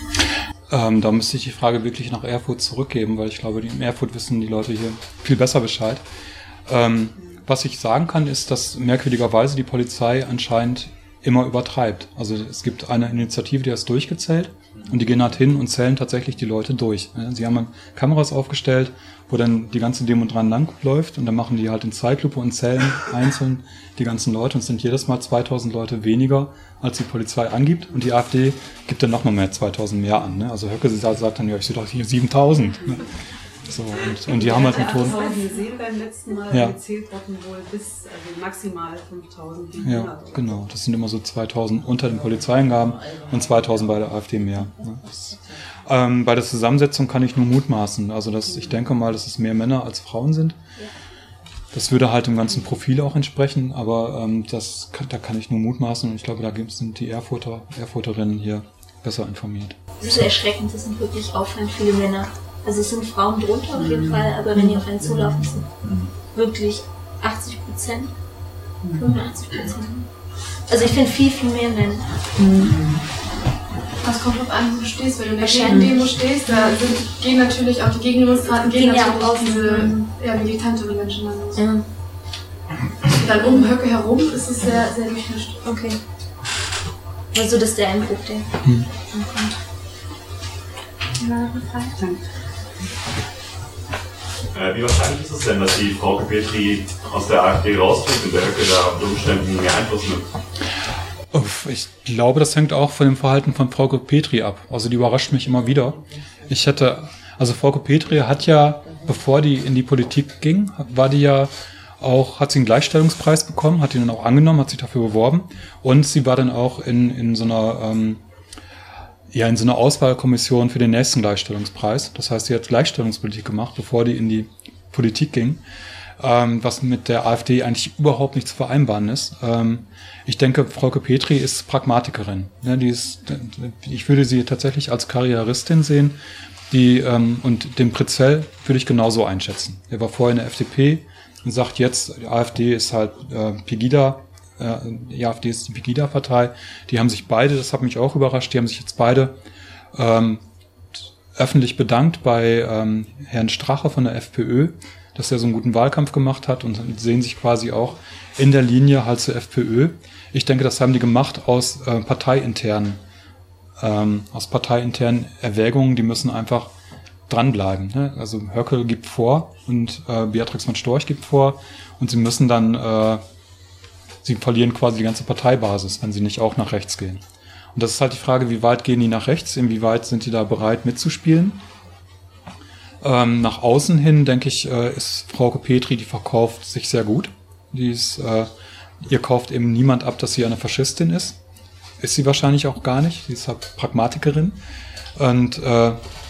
Ähm, da müsste ich die Frage wirklich nach Erfurt zurückgeben, weil ich glaube, in Erfurt wissen die Leute hier viel besser Bescheid. Ähm, was ich sagen kann, ist, dass merkwürdigerweise die Polizei anscheinend immer übertreibt. Also es gibt eine Initiative, die hat es durchgezählt und die gehen halt hin und zählen tatsächlich die Leute durch. Sie haben Kameras aufgestellt, wo dann die ganze Demo dran lang läuft und dann machen die halt in Zeitlupe und zählen einzeln die ganzen Leute und es sind jedes Mal zweitausend Leute weniger, als die Polizei angibt, und die AfD gibt dann nochmal mehr zweitausend mehr an. Ne? Also Höcke sagt dann, ja, ich sehe doch hier siebentausend. Ne? So, und, und die haben halt Methoden. Wir sehen beim letzten Mal ja. gezählt worden wohl bis also maximal fünftausend. Ja, genau. Das sind immer so zweitausend unter den Polizeiangaben und zweitausend bei der AfD mehr. Ne? Das, ähm, bei der Zusammensetzung kann ich nur mutmaßen. Also das, ich denke mal, dass es mehr Männer als Frauen sind. Das würde halt dem ganzen Profil auch entsprechen, aber ähm, das kann, da kann ich nur mutmaßen und ich glaube, da sind die Erfurter, Erfurterinnen hier besser informiert. Das ist erschreckend, das sind wirklich auffallend viele Männer. Also es sind Frauen drunter auf jeden Fall, aber wenn die auf einen zulaufen, sind wirklich achtzig Prozent, fünfundachtzig Prozent. Also ich finde viel, viel mehr Männer. Das kommt drauf an, wo du stehst. Wenn du in der Gegendemo stehst, da sind, gehen natürlich auch die Gegendemonstranten, gehen, gehen natürlich auch diese ja, militanteren Menschen an. Ja. dann um Höcke herum ist es sehr, sehr durchmischt. Okay. Also das ist der Eindruck, der Hm. ankommt. Danke. Äh, wie wahrscheinlich ist es denn, dass die Frau Petri aus der AfD rausfliegt und der Höcke da unter Umständen mehr Einfluss nimmt? Uff, ich glaube, das hängt auch von dem Verhalten von Frau Petri ab. Also die überrascht mich immer wieder. Ich hätte, also Frau Petri hat ja, bevor die in die Politik ging, war die ja auch, hat sie einen Gleichstellungspreis bekommen, hat ihn dann auch angenommen, hat sich dafür beworben und sie war dann auch in, in so einer, ähm, ja, in so einer Auswahlkommission für den nächsten Gleichstellungspreis. Das heißt, sie hat Gleichstellungspolitik gemacht, bevor die in die Politik ging, ähm, was mit der AfD eigentlich überhaupt nicht zu vereinbaren ist. Ähm, ich denke, Frau Petri ist Pragmatikerin. Ja, die ist, ich würde sie tatsächlich als Karrieristin sehen, die, ähm, und den Pritzell würde ich genauso einschätzen. Er war vorher in der F D P und sagt jetzt, die AfD ist halt äh, Pegida, äh, die AfD ist die Pegida-Partei. Die haben sich beide, das hat mich auch überrascht, die haben sich jetzt beide ähm, öffentlich bedankt bei ähm, Herrn Strache von der FPÖ, dass er so einen guten Wahlkampf gemacht hat und sehen sich quasi auch in der Linie halt zur FPÖ. Ich denke, das haben die gemacht aus äh, parteiinternen ähm, aus parteiinternen Erwägungen, die müssen einfach dranbleiben. Ne? Also Höcke gibt vor und äh, Beatrix von Storch gibt vor und sie müssen dann, äh, sie verlieren quasi die ganze Parteibasis, wenn sie nicht auch nach rechts gehen. Und das ist halt die Frage, wie weit gehen die nach rechts, inwieweit sind die da bereit mitzuspielen. Ähm, nach außen hin, denke ich, äh, ist Frau Petri, die verkauft sich sehr gut. Die ist, äh, ihr kauft eben niemand ab, dass sie eine Faschistin ist. Ist sie wahrscheinlich auch gar nicht. Sie ist halt Pragmatikerin. Und äh,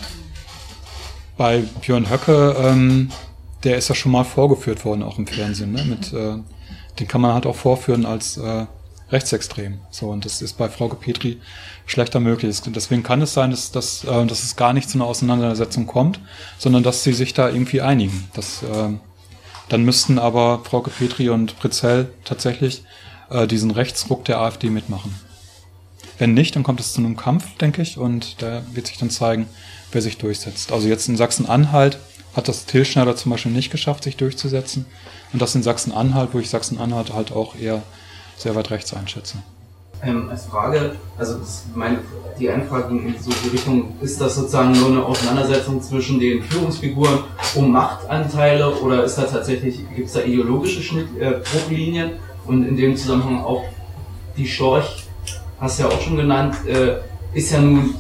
bei Björn Höcke, ähm, der ist ja schon mal vorgeführt worden, auch im Fernsehen. Ne? Mit, äh, den kann man halt auch vorführen als äh, rechtsextrem. So, und das ist bei Frau Petri schlechter möglich. Deswegen kann es sein, dass, dass, äh, dass es gar nicht zu einer Auseinandersetzung kommt, sondern dass sie sich da irgendwie einigen. Das, äh, dann müssten aber Frau Petri und Pritzell tatsächlich äh, diesen Rechtsruck der AfD mitmachen. Wenn nicht, dann kommt es zu einem Kampf, denke ich, und da wird sich dann zeigen, wer sich durchsetzt. Also jetzt in Sachsen-Anhalt hat das Till Schneider zum Beispiel nicht geschafft, sich durchzusetzen. Und das in Sachsen-Anhalt, wo ich Sachsen-Anhalt halt auch eher sehr weit rechts einschätze. Ähm, als Frage, also das, meine, die Anfrage ging in so die Richtung, ist das sozusagen nur eine Auseinandersetzung zwischen den Führungsfiguren um Machtanteile oder ist da tatsächlich, gibt es da ideologische Schnitt, äh, Bruchlinien und in dem Zusammenhang auch die Storch, hast du ja auch schon genannt, äh, ist ja nun,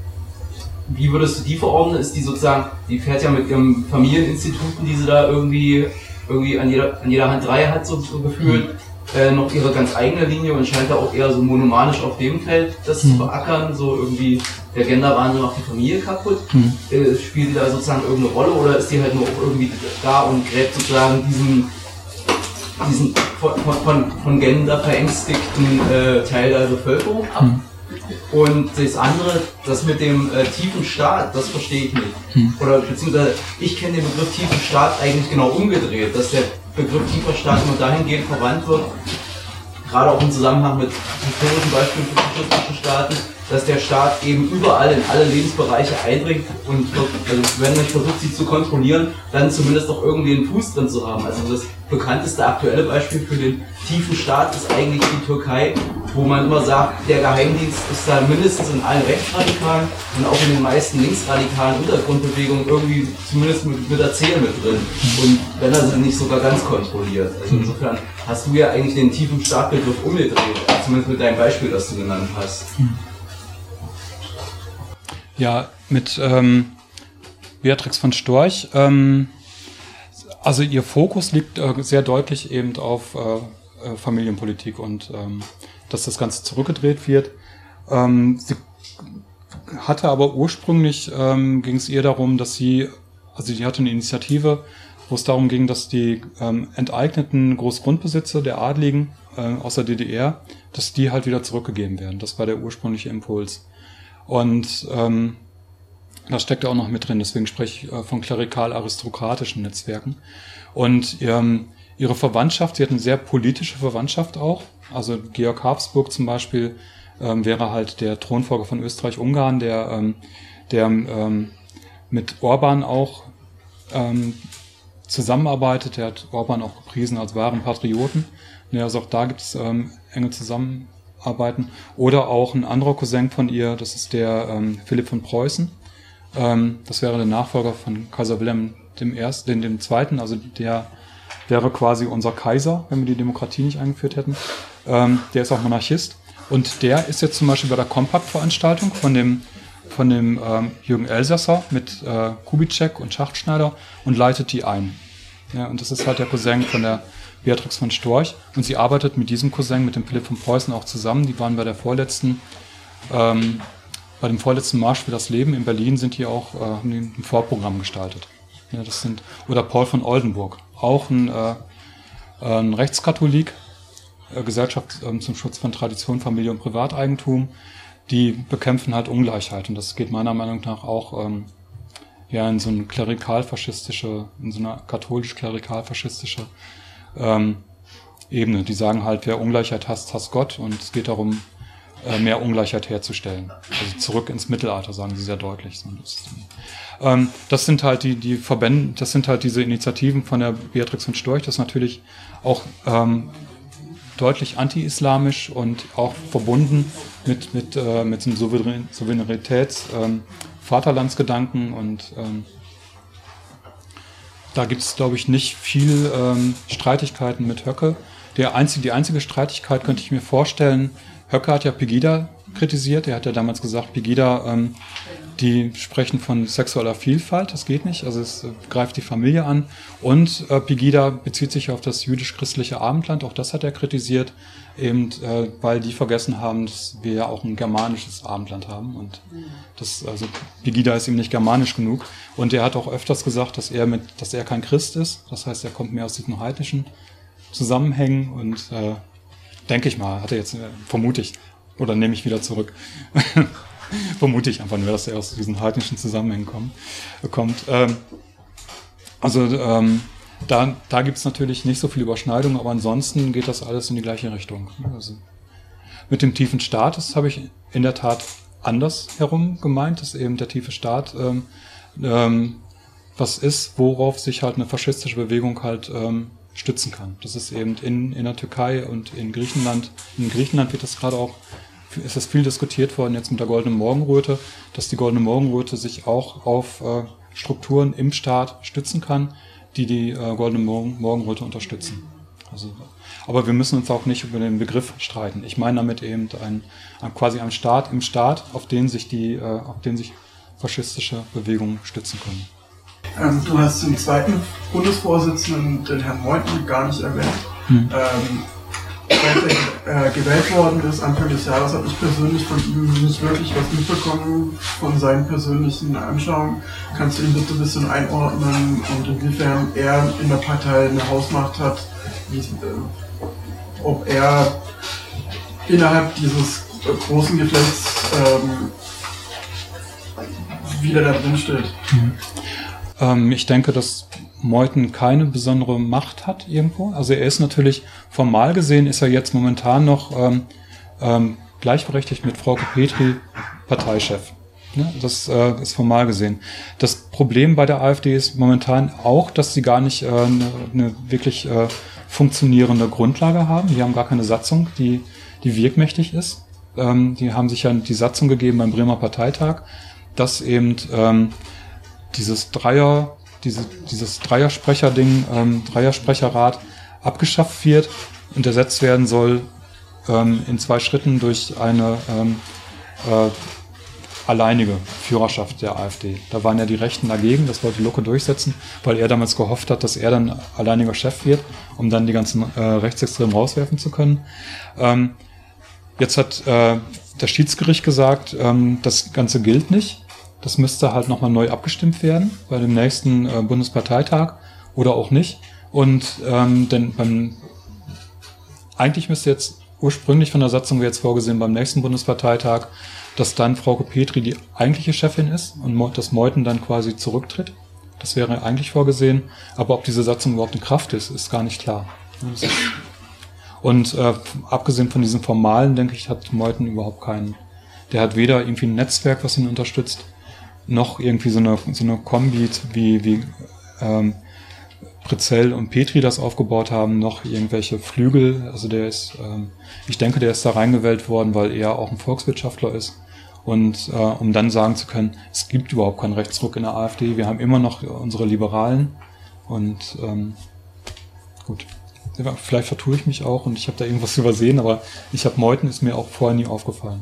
wie würdest du die verordnen? Ist die sozusagen, die fährt ja mit ihren Familieninstituten, die sie da irgendwie, irgendwie an jeder, an jeder Hand drei hat, so, so gefühlt, äh, noch ihre ganz eigene Linie und scheint da auch eher so monomanisch auf dem Feld das mhm. zu beackern, so irgendwie der Genderwahnsinn macht die Familie kaputt. Mhm. Äh, spielt die da sozusagen irgendeine Rolle oder ist die halt nur auch irgendwie da und gräbt sozusagen diesen diesen von, von, von Gender verängstigten äh, Teil der Bevölkerung ab. Mhm. Und das andere, das mit dem äh, tiefen Staat, das verstehe ich nicht. Mhm. Oder beziehungsweise ich kenne den Begriff tiefen Staat eigentlich genau umgedreht, dass der Begriff tiefer Staat nur dahingehend verwandt wird, gerade auch im Zusammenhang mit historischen Beispielen für faschistischen Staaten, dass der Staat eben überall in alle Lebensbereiche eindringt und also wenn man nicht versucht, sie zu kontrollieren, dann zumindest auch irgendwie einen Fuß drin zu haben. Also das bekannteste aktuelle Beispiel für den tiefen Staat ist eigentlich die Türkei, wo man immer sagt, der Geheimdienst ist da mindestens in allen Rechtsradikalen und auch in den meisten linksradikalen Untergrundbewegungen irgendwie zumindest mit, mit der Zehe mit drin. Und wenn er sie nicht sogar ganz kontrolliert. Also insofern hast du ja eigentlich den tiefen Staatbegriff umgedreht, zumindest mit deinem Beispiel, das du genannt hast. Ja, mit ähm, Beatrix von Storch, ähm, also ihr Fokus liegt äh, sehr deutlich eben auf äh, äh, Familienpolitik und ähm, dass das Ganze zurückgedreht wird. Ähm, sie hatte aber ursprünglich, ähm, ging es ihr darum, dass sie, also die hatte eine Initiative, wo es darum ging, dass die ähm, enteigneten Großgrundbesitze der Adligen äh, aus der D D R, dass die halt wieder zurückgegeben werden. Das war der ursprüngliche Impuls. Und ähm, das steckt auch noch mit drin, deswegen spreche ich äh, von klerikal-aristokratischen Netzwerken. Und ähm, ihre Verwandtschaft, sie hat eine sehr politische Verwandtschaft auch. Also Georg Habsburg zum Beispiel ähm, wäre halt der Thronfolger von Österreich-Ungarn, der, ähm, der ähm, mit Orban auch ähm, zusammenarbeitet. Der hat Orban auch gepriesen als wahren Patrioten. Ja, also auch da gibt es ähm, enge Zusammenarbeiten. Oder auch ein anderer Cousin von ihr, das ist der ähm, Philipp von Preußen. Ähm, das wäre der Nachfolger von Kaiser Wilhelm dem Ersten, den, dem Zweiten, also der wäre quasi unser Kaiser, wenn wir die Demokratie nicht eingeführt hätten. Ähm, der ist auch Monarchist. Und der ist jetzt zum Beispiel bei der Kompakt-Veranstaltung von dem, von dem ähm, Jürgen Elsasser mit äh, Kubitschek und Schachtschneider und leitet die ein. Ja, und das ist halt der Cousin von der Beatrix von Storch. Und sie arbeitet mit diesem Cousin, mit dem Philipp von Preußen auch zusammen. Die waren bei der vorletzten, ähm, bei dem vorletzten Marsch für das Leben in Berlin sind die auch äh, haben die ein Vorprogramm gestaltet. Ja, das sind, oder Paul von Oldenburg, auch ein, äh, ein Rechtskatholik, äh, Gesellschaft äh, zum Schutz von Tradition, Familie und Privateigentum, die bekämpfen halt Ungleichheit. Und das geht meiner Meinung nach auch ähm, ja, in so eine klerikal-faschistische, in so eine katholisch-klerikal-faschistische ähm, Ebene. Die sagen halt, wer Ungleichheit hasst, hasst Gott. Und es geht darum, äh, mehr Ungleichheit herzustellen. Also zurück ins Mittelalter, sagen sie sehr deutlich. So, das, ähm, das sind halt die, die Verbände, das sind halt diese Initiativen von der Beatrix von Storch. Das ist natürlich auch ähm, deutlich anti-islamisch und auch verbunden mit, mit, äh, mit so einem Souverän- Souveränitäts-, ähm, Vaterlandsgedanken und ähm, da gibt es, glaube ich, nicht viel ähm, Streitigkeiten mit Höcke. Der einzige, die einzige Streitigkeit könnte ich mir vorstellen, Höcke hat ja Pegida kritisiert, er hat ja damals gesagt, Pegida, ähm, die sprechen von sexueller Vielfalt, das geht nicht, also es äh, greift die Familie an und äh, Pegida bezieht sich auf das jüdisch-christliche Abendland, auch das hat er kritisiert, eben äh, weil die vergessen haben, dass wir ja auch ein germanisches Abendland haben und das, also Pegida ist ihm nicht germanisch genug und er hat auch öfters gesagt, dass er mit, dass er kein Christ ist, das heißt, er kommt mehr aus diesen heidnischen Zusammenhängen und äh, denke ich mal, hat er jetzt, äh, vermute ich, oder nehme ich wieder zurück. Vermute ich einfach nur, dass er aus diesen heidnischen Zusammenhängen kommt. kommt. Ähm, also ähm, da, da gibt es natürlich nicht so viel Überschneidung, aber ansonsten geht das alles in die gleiche Richtung. Also mit dem tiefen Staat, das habe ich in der Tat anders herum gemeint, dass eben der tiefe Staat ähm, ähm, was ist, worauf sich halt eine faschistische Bewegung halt ähm, stützen kann. Das ist eben in, in der Türkei und in Griechenland. In Griechenland wird das gerade auch, ist das viel diskutiert worden jetzt mit der Goldenen Morgenröte, dass die Goldene Morgenröte sich auch auf äh, Strukturen im Staat stützen kann, die die äh, Goldene Morgen, Morgenröte unterstützen. Also, aber wir müssen uns auch nicht über den Begriff streiten. Ich meine damit eben ein, ein quasi ein Staat im Staat, auf den sich die, äh, auf den sich faschistische Bewegungen stützen können. Ähm, du hast den zweiten Bundesvorsitzenden, den Herrn Meuthen, gar nicht erwähnt. Hm. Ähm, Als er äh, gewählt worden ist, Anfang des Jahres, habe ich persönlich von ihm nicht wirklich was mitbekommen, von seinen persönlichen Anschauungen. Kannst du ihn bitte ein bisschen einordnen und inwiefern er in der Partei eine Hausmacht hat, wie, äh, ob er innerhalb dieses äh, großen Geflechts ähm, wieder da drin steht? Mhm. Ähm, ich denke, dass Meuthen keine besondere Macht hat irgendwo. Also er ist natürlich, formal gesehen, ist er jetzt momentan noch ähm, ähm, gleichberechtigt mit Frauke Petry Parteichef. Ne? Das äh, ist formal gesehen. Das Problem bei der AfD ist momentan auch, dass sie gar nicht eine äh, ne, ne wirklich äh, funktionierende Grundlage haben. Die haben gar keine Satzung, die, die wirkmächtig ist. Ähm, die haben sich ja die Satzung gegeben beim Bremer Parteitag, dass eben ähm, dieses Dreier Diese, dieses Dreiersprecher-Ding, ähm, Dreiersprecherrat abgeschafft wird und ersetzt werden soll ähm, in zwei Schritten durch eine ähm, äh, alleinige Führerschaft der AfD. Da waren ja die Rechten dagegen, das wollte Lucke durchsetzen, weil er damals gehofft hat, dass er dann alleiniger Chef wird, um dann die ganzen äh, Rechtsextremen rauswerfen zu können. Ähm, jetzt hat äh, das Schiedsgericht gesagt, ähm, das Ganze gilt nicht. Das müsste halt nochmal neu abgestimmt werden bei dem nächsten äh, Bundesparteitag oder auch nicht. Und ähm, denn beim, eigentlich müsste jetzt ursprünglich von der Satzung wäre jetzt vorgesehen beim nächsten Bundesparteitag, dass dann Frauke Petry die eigentliche Chefin ist und dass Meuthen dann quasi zurücktritt. Das wäre eigentlich vorgesehen. Aber ob diese Satzung überhaupt in Kraft ist, ist gar nicht klar. Und äh, abgesehen von diesem Formalen, denke ich, hat Meuthen überhaupt keinen. Der hat weder irgendwie ein Netzwerk, was ihn unterstützt, noch irgendwie so eine, so eine Kombi wie, wie ähm, Prezell und Petri das aufgebaut haben, noch irgendwelche Flügel. Also der ist, ähm, ich denke, der ist da reingewählt worden, weil er auch ein Volkswirtschaftler ist. Und äh, um dann sagen zu können, es gibt überhaupt keinen Rechtsruck in der AfD, wir haben immer noch unsere Liberalen. Und ähm, gut, vielleicht vertue ich mich auch und ich habe da irgendwas übersehen, aber ich habe Meuthen, ist mir auch vorher nie aufgefallen.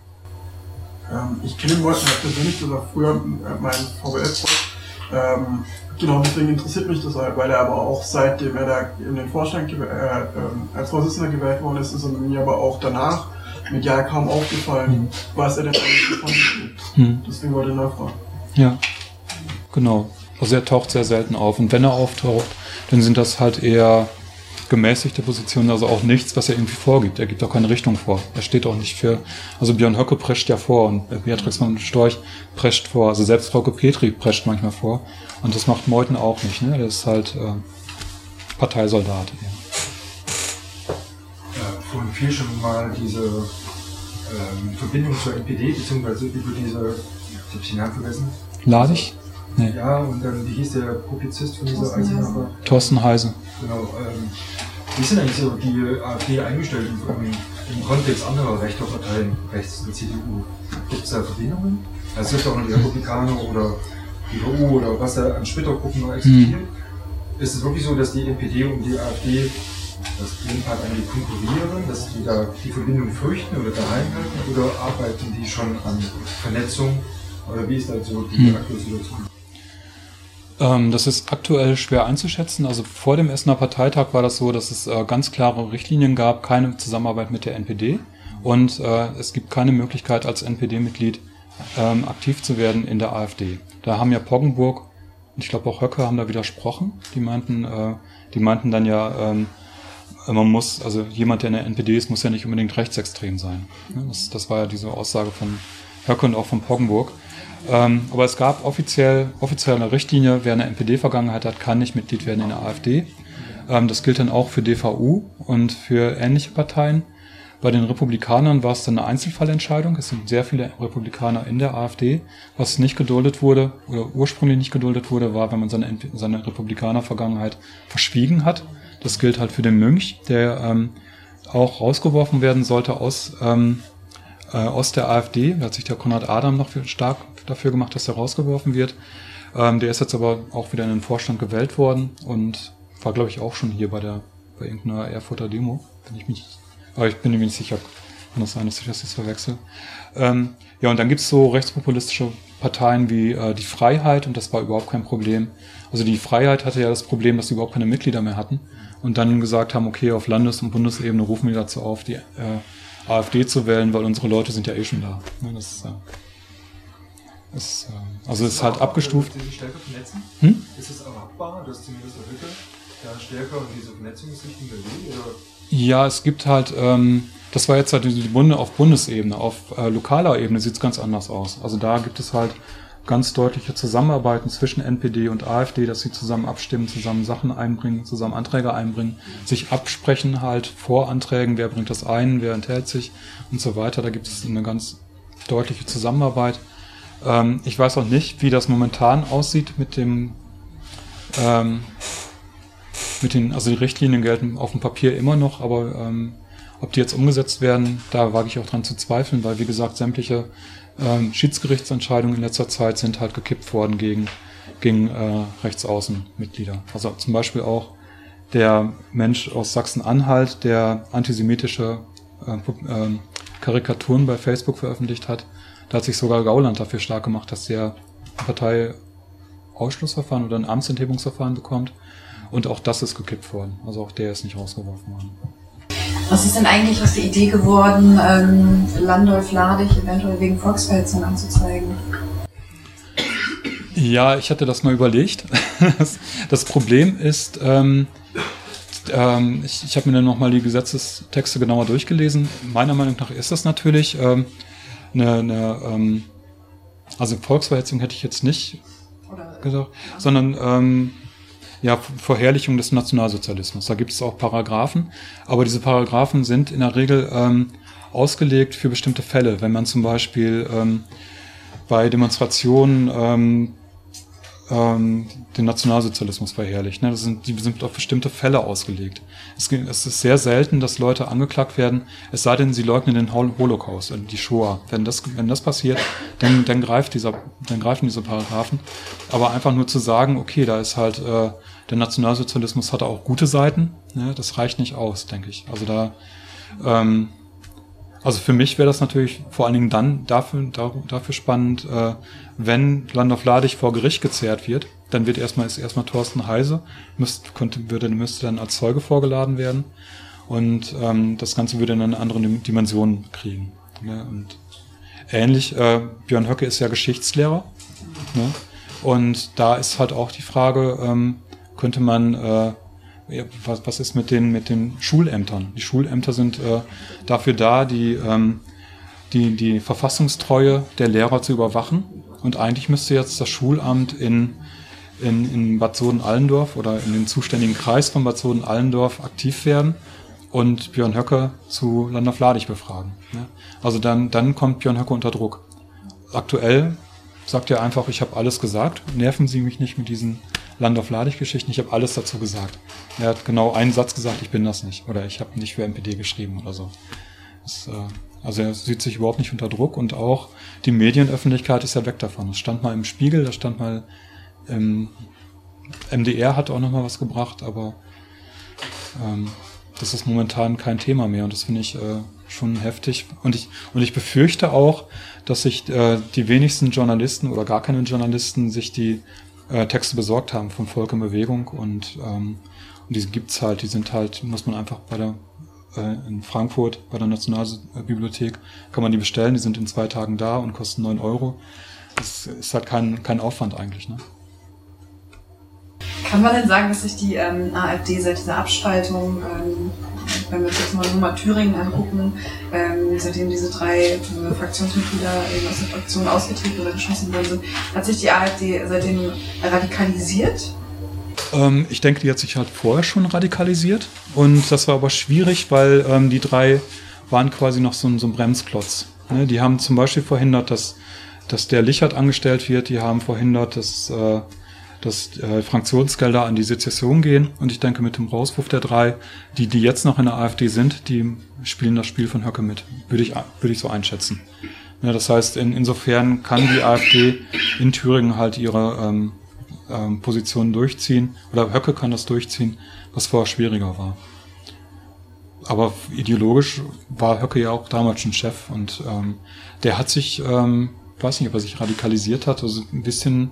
Ähm, ich kenne Meuthen persönlich, das war früher mein V W L-Freund. Ähm, genau, deswegen interessiert mich das, weil er aber auch seitdem er da in den Vorstand äh, äh, als Vorsitzender gewählt worden ist, ist er mir aber auch danach medial kaum aufgefallen, hm. was er denn eigentlich davon gibt. Hm. Deswegen wollte ich nachfragen. Ja, genau. Also er taucht sehr selten auf und wenn er auftaucht, dann sind das halt eher gemäßigte Positionen, also auch nichts, was er irgendwie vorgibt. Er gibt auch keine Richtung vor. Er steht auch nicht für, also Björn Höcke prescht ja vor und Beatrix von Storch prescht vor, also selbst Frauke Petri prescht manchmal vor und das macht Meuthen auch nicht, ne? Der ist halt äh, Parteisoldat. Ja. Ja, vorhin fiel schon mal diese ähm, Verbindung zur N P D, beziehungsweise über diese, ich habe den Namen vergessen. Ladig? Nee. Ja, und dann, wie hieß der Publizist von dieser Eisenhower? Thorsten Heise. Genau, ähm, wie sind eigentlich so die AfD eingestellt im, im Kontext anderer rechter Parteien, rechts der C D U? Gibt es da Verbindungen? Also es gibt auch noch die Republikaner oder die V U oder was da an Splittergruppen noch existiert. Hm. Ist es wirklich so, dass die N P D und die AfD, das klingt halt eigentlich konkurrieren, dass die da die Verbindung fürchten oder geheim halten oder arbeiten die schon an Vernetzung? Oder wie ist da so die hm. aktuelle Situation? Das ist aktuell schwer einzuschätzen. Also vor dem Essener Parteitag war das so, dass es äh, ganz klare Richtlinien gab, keine Zusammenarbeit mit der N P D und äh, es gibt keine Möglichkeit als N P D-Mitglied ähm, aktiv zu werden in der AfD. Da haben ja Poggenburg und ich glaube auch Höcke haben da widersprochen. Die meinten, äh, die meinten dann ja, ähm, man muss, also jemand, der in der N P D ist, muss ja nicht unbedingt rechtsextrem sein. Das, das war ja diese Aussage von Höcke und auch von Poggenburg. Ähm, aber es gab offiziell offizielle Richtlinie, wer eine N P D-Vergangenheit hat, kann nicht Mitglied werden in der AfD. Ähm, das gilt dann auch für D V U und für ähnliche Parteien. Bei den Republikanern war es dann eine Einzelfallentscheidung. Es sind sehr viele Republikaner in der AfD. Was nicht geduldet wurde oder ursprünglich nicht geduldet wurde, war, wenn man seine, seine Republikaner-Vergangenheit verschwiegen hat. Das gilt halt für den Münch, der ähm, auch rausgeworfen werden sollte aus ähm, äh, aus der AfD. Da hat sich der Konrad Adam noch stark dafür gemacht, dass er rausgeworfen wird. Ähm, der ist jetzt aber auch wieder in den Vorstand gewählt worden und war, glaube ich, auch schon hier bei der bei irgendeiner Erfurter Demo. Bin ich mich, aber ich bin mir nicht sicher. Kann das sein, dass ich das jetzt verwechsel. Ähm, ja, und dann gibt's so rechtspopulistische Parteien wie äh, die Freiheit und das war überhaupt kein Problem. Also die Freiheit hatte ja das Problem, dass sie überhaupt keine Mitglieder mehr hatten und dann gesagt haben, okay, auf Landes- und Bundesebene rufen wir dazu auf, die äh, AfD zu wählen, weil unsere Leute sind ja eh schon da. Ja, das ist, äh, ist, äh, also es ist halt abgestuft. Ist es stärker vernetzen? Hm? Ist es erwartbar, dass zumindest der Höcke da stärker in diese Vernetzungsrichtung will? Oder? Ja, es gibt halt, ähm, das war jetzt halt die Bunde auf Bundesebene, auf äh, lokaler Ebene sieht es ganz anders aus. Also da gibt es halt ganz deutliche Zusammenarbeiten zwischen N P D und AfD, dass sie zusammen abstimmen, zusammen Sachen einbringen, zusammen Anträge einbringen, sich absprechen halt vor Anträgen, wer bringt das ein, wer enthält sich und so weiter. Da gibt es eine ganz deutliche Zusammenarbeit. Ähm, ich weiß auch nicht, wie das momentan aussieht mit dem, ähm, mit den, also die Richtlinien gelten auf dem Papier immer noch, aber ähm, ob die jetzt umgesetzt werden, da wage ich auch dran zu zweifeln, weil wie gesagt, sämtliche ähm, Schiedsgerichtsentscheidungen in letzter Zeit sind halt gekippt worden gegen, gegen äh, Rechtsaußenmitglieder. Also zum Beispiel auch der Mensch aus Sachsen-Anhalt, der antisemitische äh, äh, Karikaturen bei Facebook veröffentlicht hat. Da hat sich sogar Gauland dafür stark gemacht, dass der Parteiausschlussverfahren oder ein Amtsenthebungsverfahren bekommt. Und auch das ist gekippt worden. Also auch der ist nicht rausgeworfen worden. Was ist denn eigentlich aus der Idee geworden, ähm, Landolf Ladig eventuell wegen Volksverhetzung anzuzeigen? Ja, ich hatte das mal überlegt. Das, das Problem ist, ähm, ähm, ich, ich habe mir dann nochmal die Gesetzestexte genauer durchgelesen. Meiner Meinung nach ist das natürlich ähm, eine, eine ähm, also Volksverhetzung hätte ich jetzt nicht Oder, gesagt, ja. sondern ähm, ja, Verherrlichung des Nationalsozialismus. Da gibt es auch Paragraphen, aber diese Paragraphen sind in der Regel ähm, ausgelegt für bestimmte Fälle. Wenn man zum Beispiel ähm, bei Demonstrationen ähm, ähm, den Nationalsozialismus verherrlicht. Ne? Das sind, die sind auf bestimmte Fälle ausgelegt. Es, es ist sehr selten, dass Leute angeklagt werden, es sei denn, sie leugnen den Holocaust, die Shoah. Wenn das, wenn das passiert, dann, dann, greift dieser, dann greifen diese Paragraphen. Aber einfach nur zu sagen, okay, da ist halt, äh, der Nationalsozialismus hatte auch gute Seiten, ne? Das reicht nicht aus, denke ich. Also da, ähm, also für mich wäre das natürlich vor allen Dingen dann dafür, dafür spannend, äh, wenn Landorf-Lahdig vor Gericht gezerrt wird, dann wird erstmal, ist erstmal Thorsten Heise, müsste, könnte, würde, müsste dann als Zeuge vorgeladen werden und ähm, das Ganze würde dann eine andere Dimension kriegen. Ne? Und ähnlich, äh, Björn Höcke ist ja Geschichtslehrer, ne? Und da ist halt auch die Frage, ähm, könnte man äh, Ja, was, was ist mit den, mit den Schulämtern? Die Schulämter sind äh, dafür da, die, ähm, die, die Verfassungstreue der Lehrer zu überwachen. Und eigentlich müsste jetzt das Schulamt in, in, in Bad Soden-Allendorf oder in den zuständigen Kreis von Bad Soden-Allendorf aktiv werden und Björn Höcke zu Landorf-Lahdig befragen. Ja? Also dann, dann kommt Björn Höcke unter Druck. Aktuell sagt er einfach, ich habe alles gesagt, nerven Sie mich nicht mit diesen Landorf-Lahdig-Geschichten, ich habe alles dazu gesagt. Er hat genau einen Satz gesagt, ich bin das nicht. Oder ich habe nicht für N P D geschrieben oder so. Das, äh, also er sieht sich überhaupt nicht unter Druck und auch die Medienöffentlichkeit ist ja weg davon. Es stand mal im Spiegel, das stand mal im M D R, hat auch nochmal was gebracht, aber ähm, das ist momentan kein Thema mehr und das finde ich äh, schon heftig. Und ich, und ich befürchte auch, dass sich äh, die wenigsten Journalisten oder gar keine Journalisten sich die äh, Texte besorgt haben vom Volk in Bewegung und, ähm, und die gibt's halt, die sind halt, muss man einfach bei der äh, in Frankfurt bei der Nationalbibliothek kann man die bestellen, die sind in zwei Tagen da und kosten neun Euro. Das ist halt kein, kein Aufwand eigentlich, ne? Kann man denn sagen, dass sich die ähm, AfD seit dieser Abspaltung, ähm, wenn wir uns jetzt mal nur mal Thüringen angucken, ähm, seitdem diese drei äh, Fraktionsmitglieder eben aus der Fraktion ausgetreten oder geschossen worden sind, hat sich die AfD seitdem radikalisiert? Ähm, ich denke, die hat sich halt vorher schon radikalisiert und das war aber schwierig, weil ähm, die drei waren quasi noch so ein, so ein Bremsklotz. Ne? Die haben zum Beispiel verhindert, dass, dass der Lichert angestellt wird, die haben verhindert, dass äh, dass äh, Fraktionsgelder an die Sezession gehen. Und ich denke, mit dem Rauswurf der drei, die die jetzt noch in der AfD sind, die spielen das Spiel von Höcke mit. Würde ich, würde ich so einschätzen. Ja, das heißt, in, insofern kann die AfD in Thüringen halt ihre ähm, ähm, Positionen durchziehen. Oder Höcke kann das durchziehen, was vorher schwieriger war. Aber ideologisch war Höcke ja auch damals schon Chef. Und ähm, der hat sich, ähm, weiß nicht, ob er sich radikalisiert hat, also ein bisschen...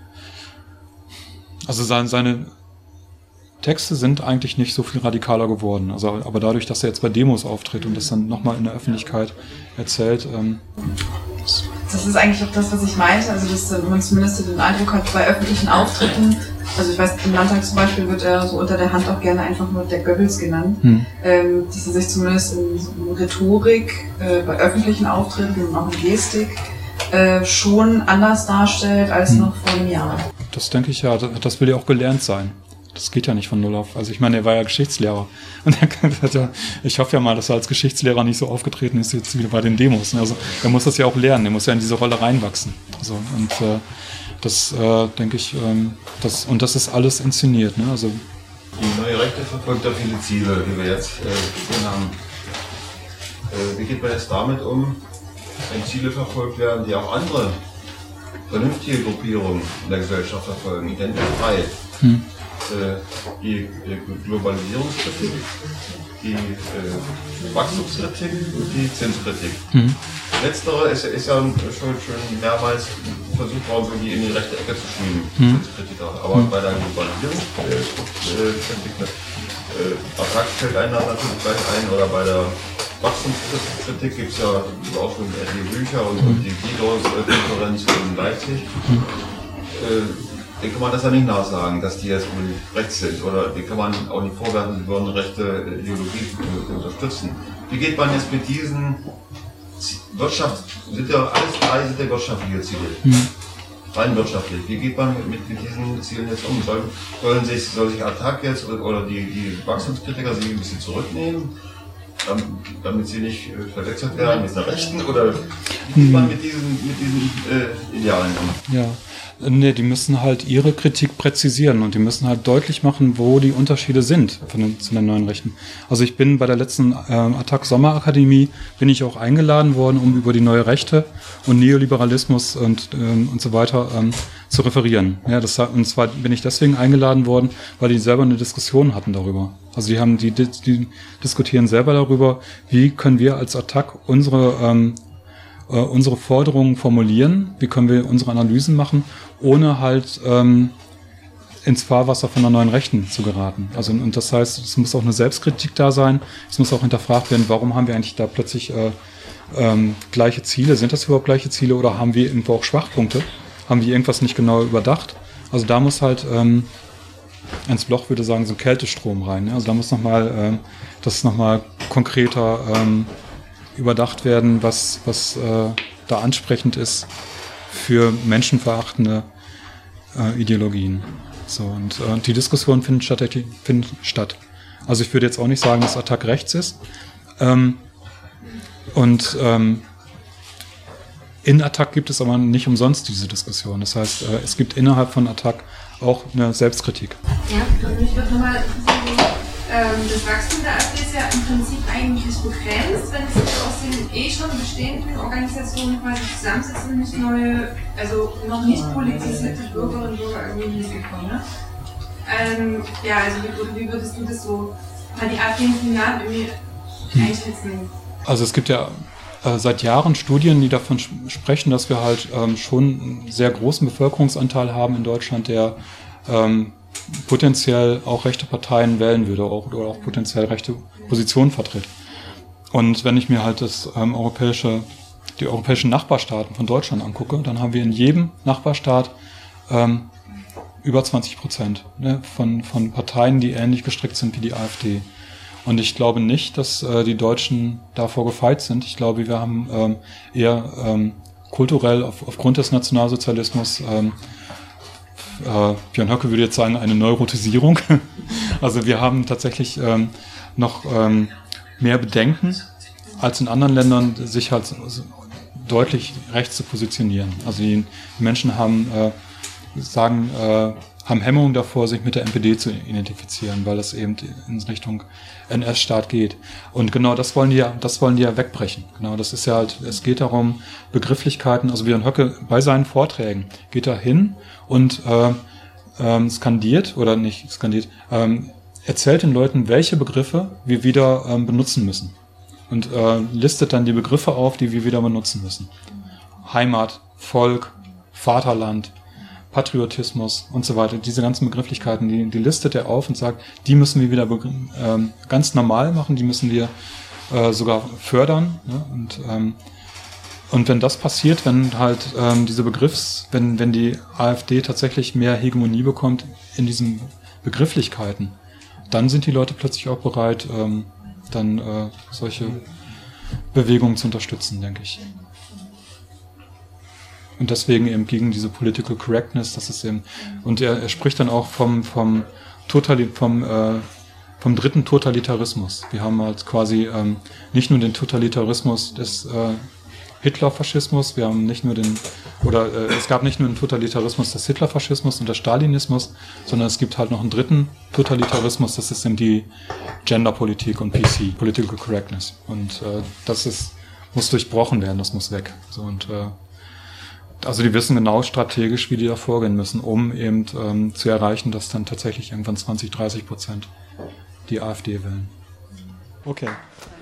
Also seine, seine Texte sind eigentlich nicht so viel radikaler geworden. Also, aber dadurch, dass er jetzt bei Demos auftritt und das dann nochmal in der Öffentlichkeit erzählt. Ähm, das, das ist eigentlich auch das, was ich meinte. Also, dass man zumindest den Eindruck hat, bei öffentlichen Auftritten, also ich weiß, im Landtag zum Beispiel wird er so unter der Hand auch gerne einfach nur der Goebbels genannt, hm. ähm, dass er sich zumindest in Rhetorik, äh, bei öffentlichen Auftritten und auch in Gestik äh, schon anders darstellt als hm. noch vor einem Jahr. Das denke ich ja, das will ja auch gelernt sein. Das geht ja nicht von null auf. Also ich meine, er war ja Geschichtslehrer. Und er hat ja, ich hoffe ja mal, dass er als Geschichtslehrer nicht so aufgetreten ist jetzt wieder bei den Demos. Also er muss das ja auch lernen, er muss ja in diese Rolle reinwachsen. Also, und äh, das äh, denke ich, ähm, das, und das ist alles inszeniert. Ne? Also, die neue Rechte verfolgt ja viele Ziele, die wir jetzt äh, gesehen haben. Äh, wie geht man jetzt damit um, wenn Ziele verfolgt werden, die auch andere vernünftige Gruppierungen in der Gesellschaft verfolgen, identisch frei. Hm. Äh, die äh, Globalisierungskritik, die äh, Wachstumskritik und die Zinskritik. Hm. Letztere ist, ist ja schon, schon mehrmals versucht worden, die in die rechte Ecke zu schieben, hm. Zinskritiker. Aber hm. bei der Globalisierungskritik, äh, Attac fällt einem natürlich gleich ein, oder bei der Wachstumskritik gibt es ja auch schon die Bücher und, und die Guidos-Konferenz in Leipzig. Äh, den kann man das ja nicht nachsagen, dass die jetzt rechts sind. Oder die kann man auch nicht vorwerfen, sie würden rechte Ideologie unterstützen. Wie geht man jetzt mit diesen Wirtschaft, sind ja alles drei sind ja wirtschaftliche Ziele. Mhm. Rein wirtschaftlich. Wie geht man mit, mit diesen Zielen jetzt um? Soll, sollen sich, soll sich Attac jetzt oder die, die Wachstumskritiker sich ein bisschen zurücknehmen? damit sie nicht äh, verwechselt werden mit der Rechten, oder wie geht man mit diesen, mit diesen äh, Idealen um? Ja. Nee, die müssen halt ihre Kritik präzisieren und die müssen halt deutlich machen, wo die Unterschiede sind von den, zu den neuen Rechten. Also ich bin bei der letzten äh, Attac Sommerakademie, bin ich auch eingeladen worden, um über die neue Rechte und Neoliberalismus und, ähm, und so weiter ähm, zu referieren. Ja, das, und zwar bin ich deswegen eingeladen worden, weil die selber eine Diskussion hatten darüber. Also die haben, die, die, die diskutieren selber darüber, wie können wir als Attac unsere ähm, unsere Forderungen formulieren, wie können wir unsere Analysen machen, ohne halt ähm, ins Fahrwasser von der neuen Rechten zu geraten. Also und das heißt, es muss auch eine Selbstkritik da sein, es muss auch hinterfragt werden, warum haben wir eigentlich da plötzlich äh, ähm, gleiche Ziele, sind das überhaupt gleiche Ziele oder haben wir irgendwo auch Schwachpunkte, haben wir irgendwas nicht genau überdacht? Also da muss halt ähm, ins Bloch würde sagen, so ein Kältestrom rein. Ne? Also da muss nochmal, ähm, das ist nochmal konkreter ähm, überdacht werden, was, was äh, da ansprechend ist für menschenverachtende äh, Ideologien. So, und äh, die Diskussion findet statt, findet statt. Also ich würde jetzt auch nicht sagen, dass Attac rechts ist. Ähm, und ähm, in Attac gibt es aber nicht umsonst diese Diskussion. Das heißt, äh, es gibt innerhalb von Attac auch eine Selbstkritik. Ja, und mich würde nochmal interessieren, ähm, das Wachstum der AfD ist ja im Prinzip eigentlich begrenzt, wenn es sich aus den eh schon bestehenden Organisationen quasi zusammensetzen und nicht neue, also noch nicht politisierte Bürgerinnen und Bürger irgendwie hinzukommen. Ne? Ähm, ja, also wie, wie würdest du das so, mal die AfD in den Jahren irgendwie hm. einschätzen? Also es gibt ja äh, seit Jahren Studien, die davon sprechen, dass wir halt ähm, schon einen sehr großen Bevölkerungsanteil haben in Deutschland, der ähm, potenziell auch rechte Parteien wählen würde auch, oder auch potenziell rechte Positionen vertritt. Und wenn ich mir halt das ähm, europäische, die europäischen Nachbarstaaten von Deutschland angucke, dann haben wir in jedem Nachbarstaat ähm, über zwanzig Prozent ne, von, von Parteien, die ähnlich gestrickt sind wie die AfD. Und ich glaube nicht, dass äh, die Deutschen davor gefeit sind. Ich glaube, wir haben ähm, eher ähm, kulturell auf, aufgrund des Nationalsozialismus ähm, Äh, Björn Höcke würde jetzt sagen, eine Neurotisierung. Also wir haben tatsächlich ähm, noch ähm, mehr Bedenken, als in anderen Ländern sich halt deutlich rechts zu positionieren. Also die Menschen haben, äh, sagen, äh, haben Hemmungen davor, sich mit der N P D zu identifizieren, weil das eben in Richtung N S-Staat geht. Und genau das wollen die ja, das wollen die ja wegbrechen. Genau, das ist ja halt, es geht darum, Begrifflichkeiten, also Björn Höcke bei seinen Vorträgen geht da hin und äh, ähm, skandiert, oder nicht skandiert, ähm, erzählt den Leuten, welche Begriffe wir wieder ähm, benutzen müssen. Und äh, listet dann die Begriffe auf, die wir wieder benutzen müssen. Heimat, Volk, Vaterland, Patriotismus und so weiter. Diese ganzen Begrifflichkeiten, die, die listet er auf und sagt, die müssen wir wieder ähm, ganz normal machen, die müssen wir äh, sogar fördern. Ne? Und, ähm, und wenn das passiert, wenn halt ähm, diese Begriffs, wenn, wenn die AfD tatsächlich mehr Hegemonie bekommt in diesen Begrifflichkeiten, dann sind die Leute plötzlich auch bereit, ähm, dann äh, solche Bewegungen zu unterstützen, denke ich. Und deswegen eben gegen diese Political Correctness, das ist eben, und er, er spricht dann auch vom, vom, Totali, vom, äh, vom dritten Totalitarismus. Wir haben halt quasi ähm, nicht nur den Totalitarismus des äh, Hitlerfaschismus, wir haben nicht nur den, oder äh, es gab nicht nur den Totalitarismus des Hitlerfaschismus und des Stalinismus, sondern es gibt halt noch einen dritten Totalitarismus, das ist eben die Genderpolitik und P C, Political Correctness. Und äh, das ist, muss durchbrochen werden, das muss weg. So, und äh, also die wissen genau strategisch, wie die da vorgehen müssen, um eben ähm, zu erreichen, dass dann tatsächlich irgendwann zwanzig, dreißig Prozent die AfD wählen. Okay.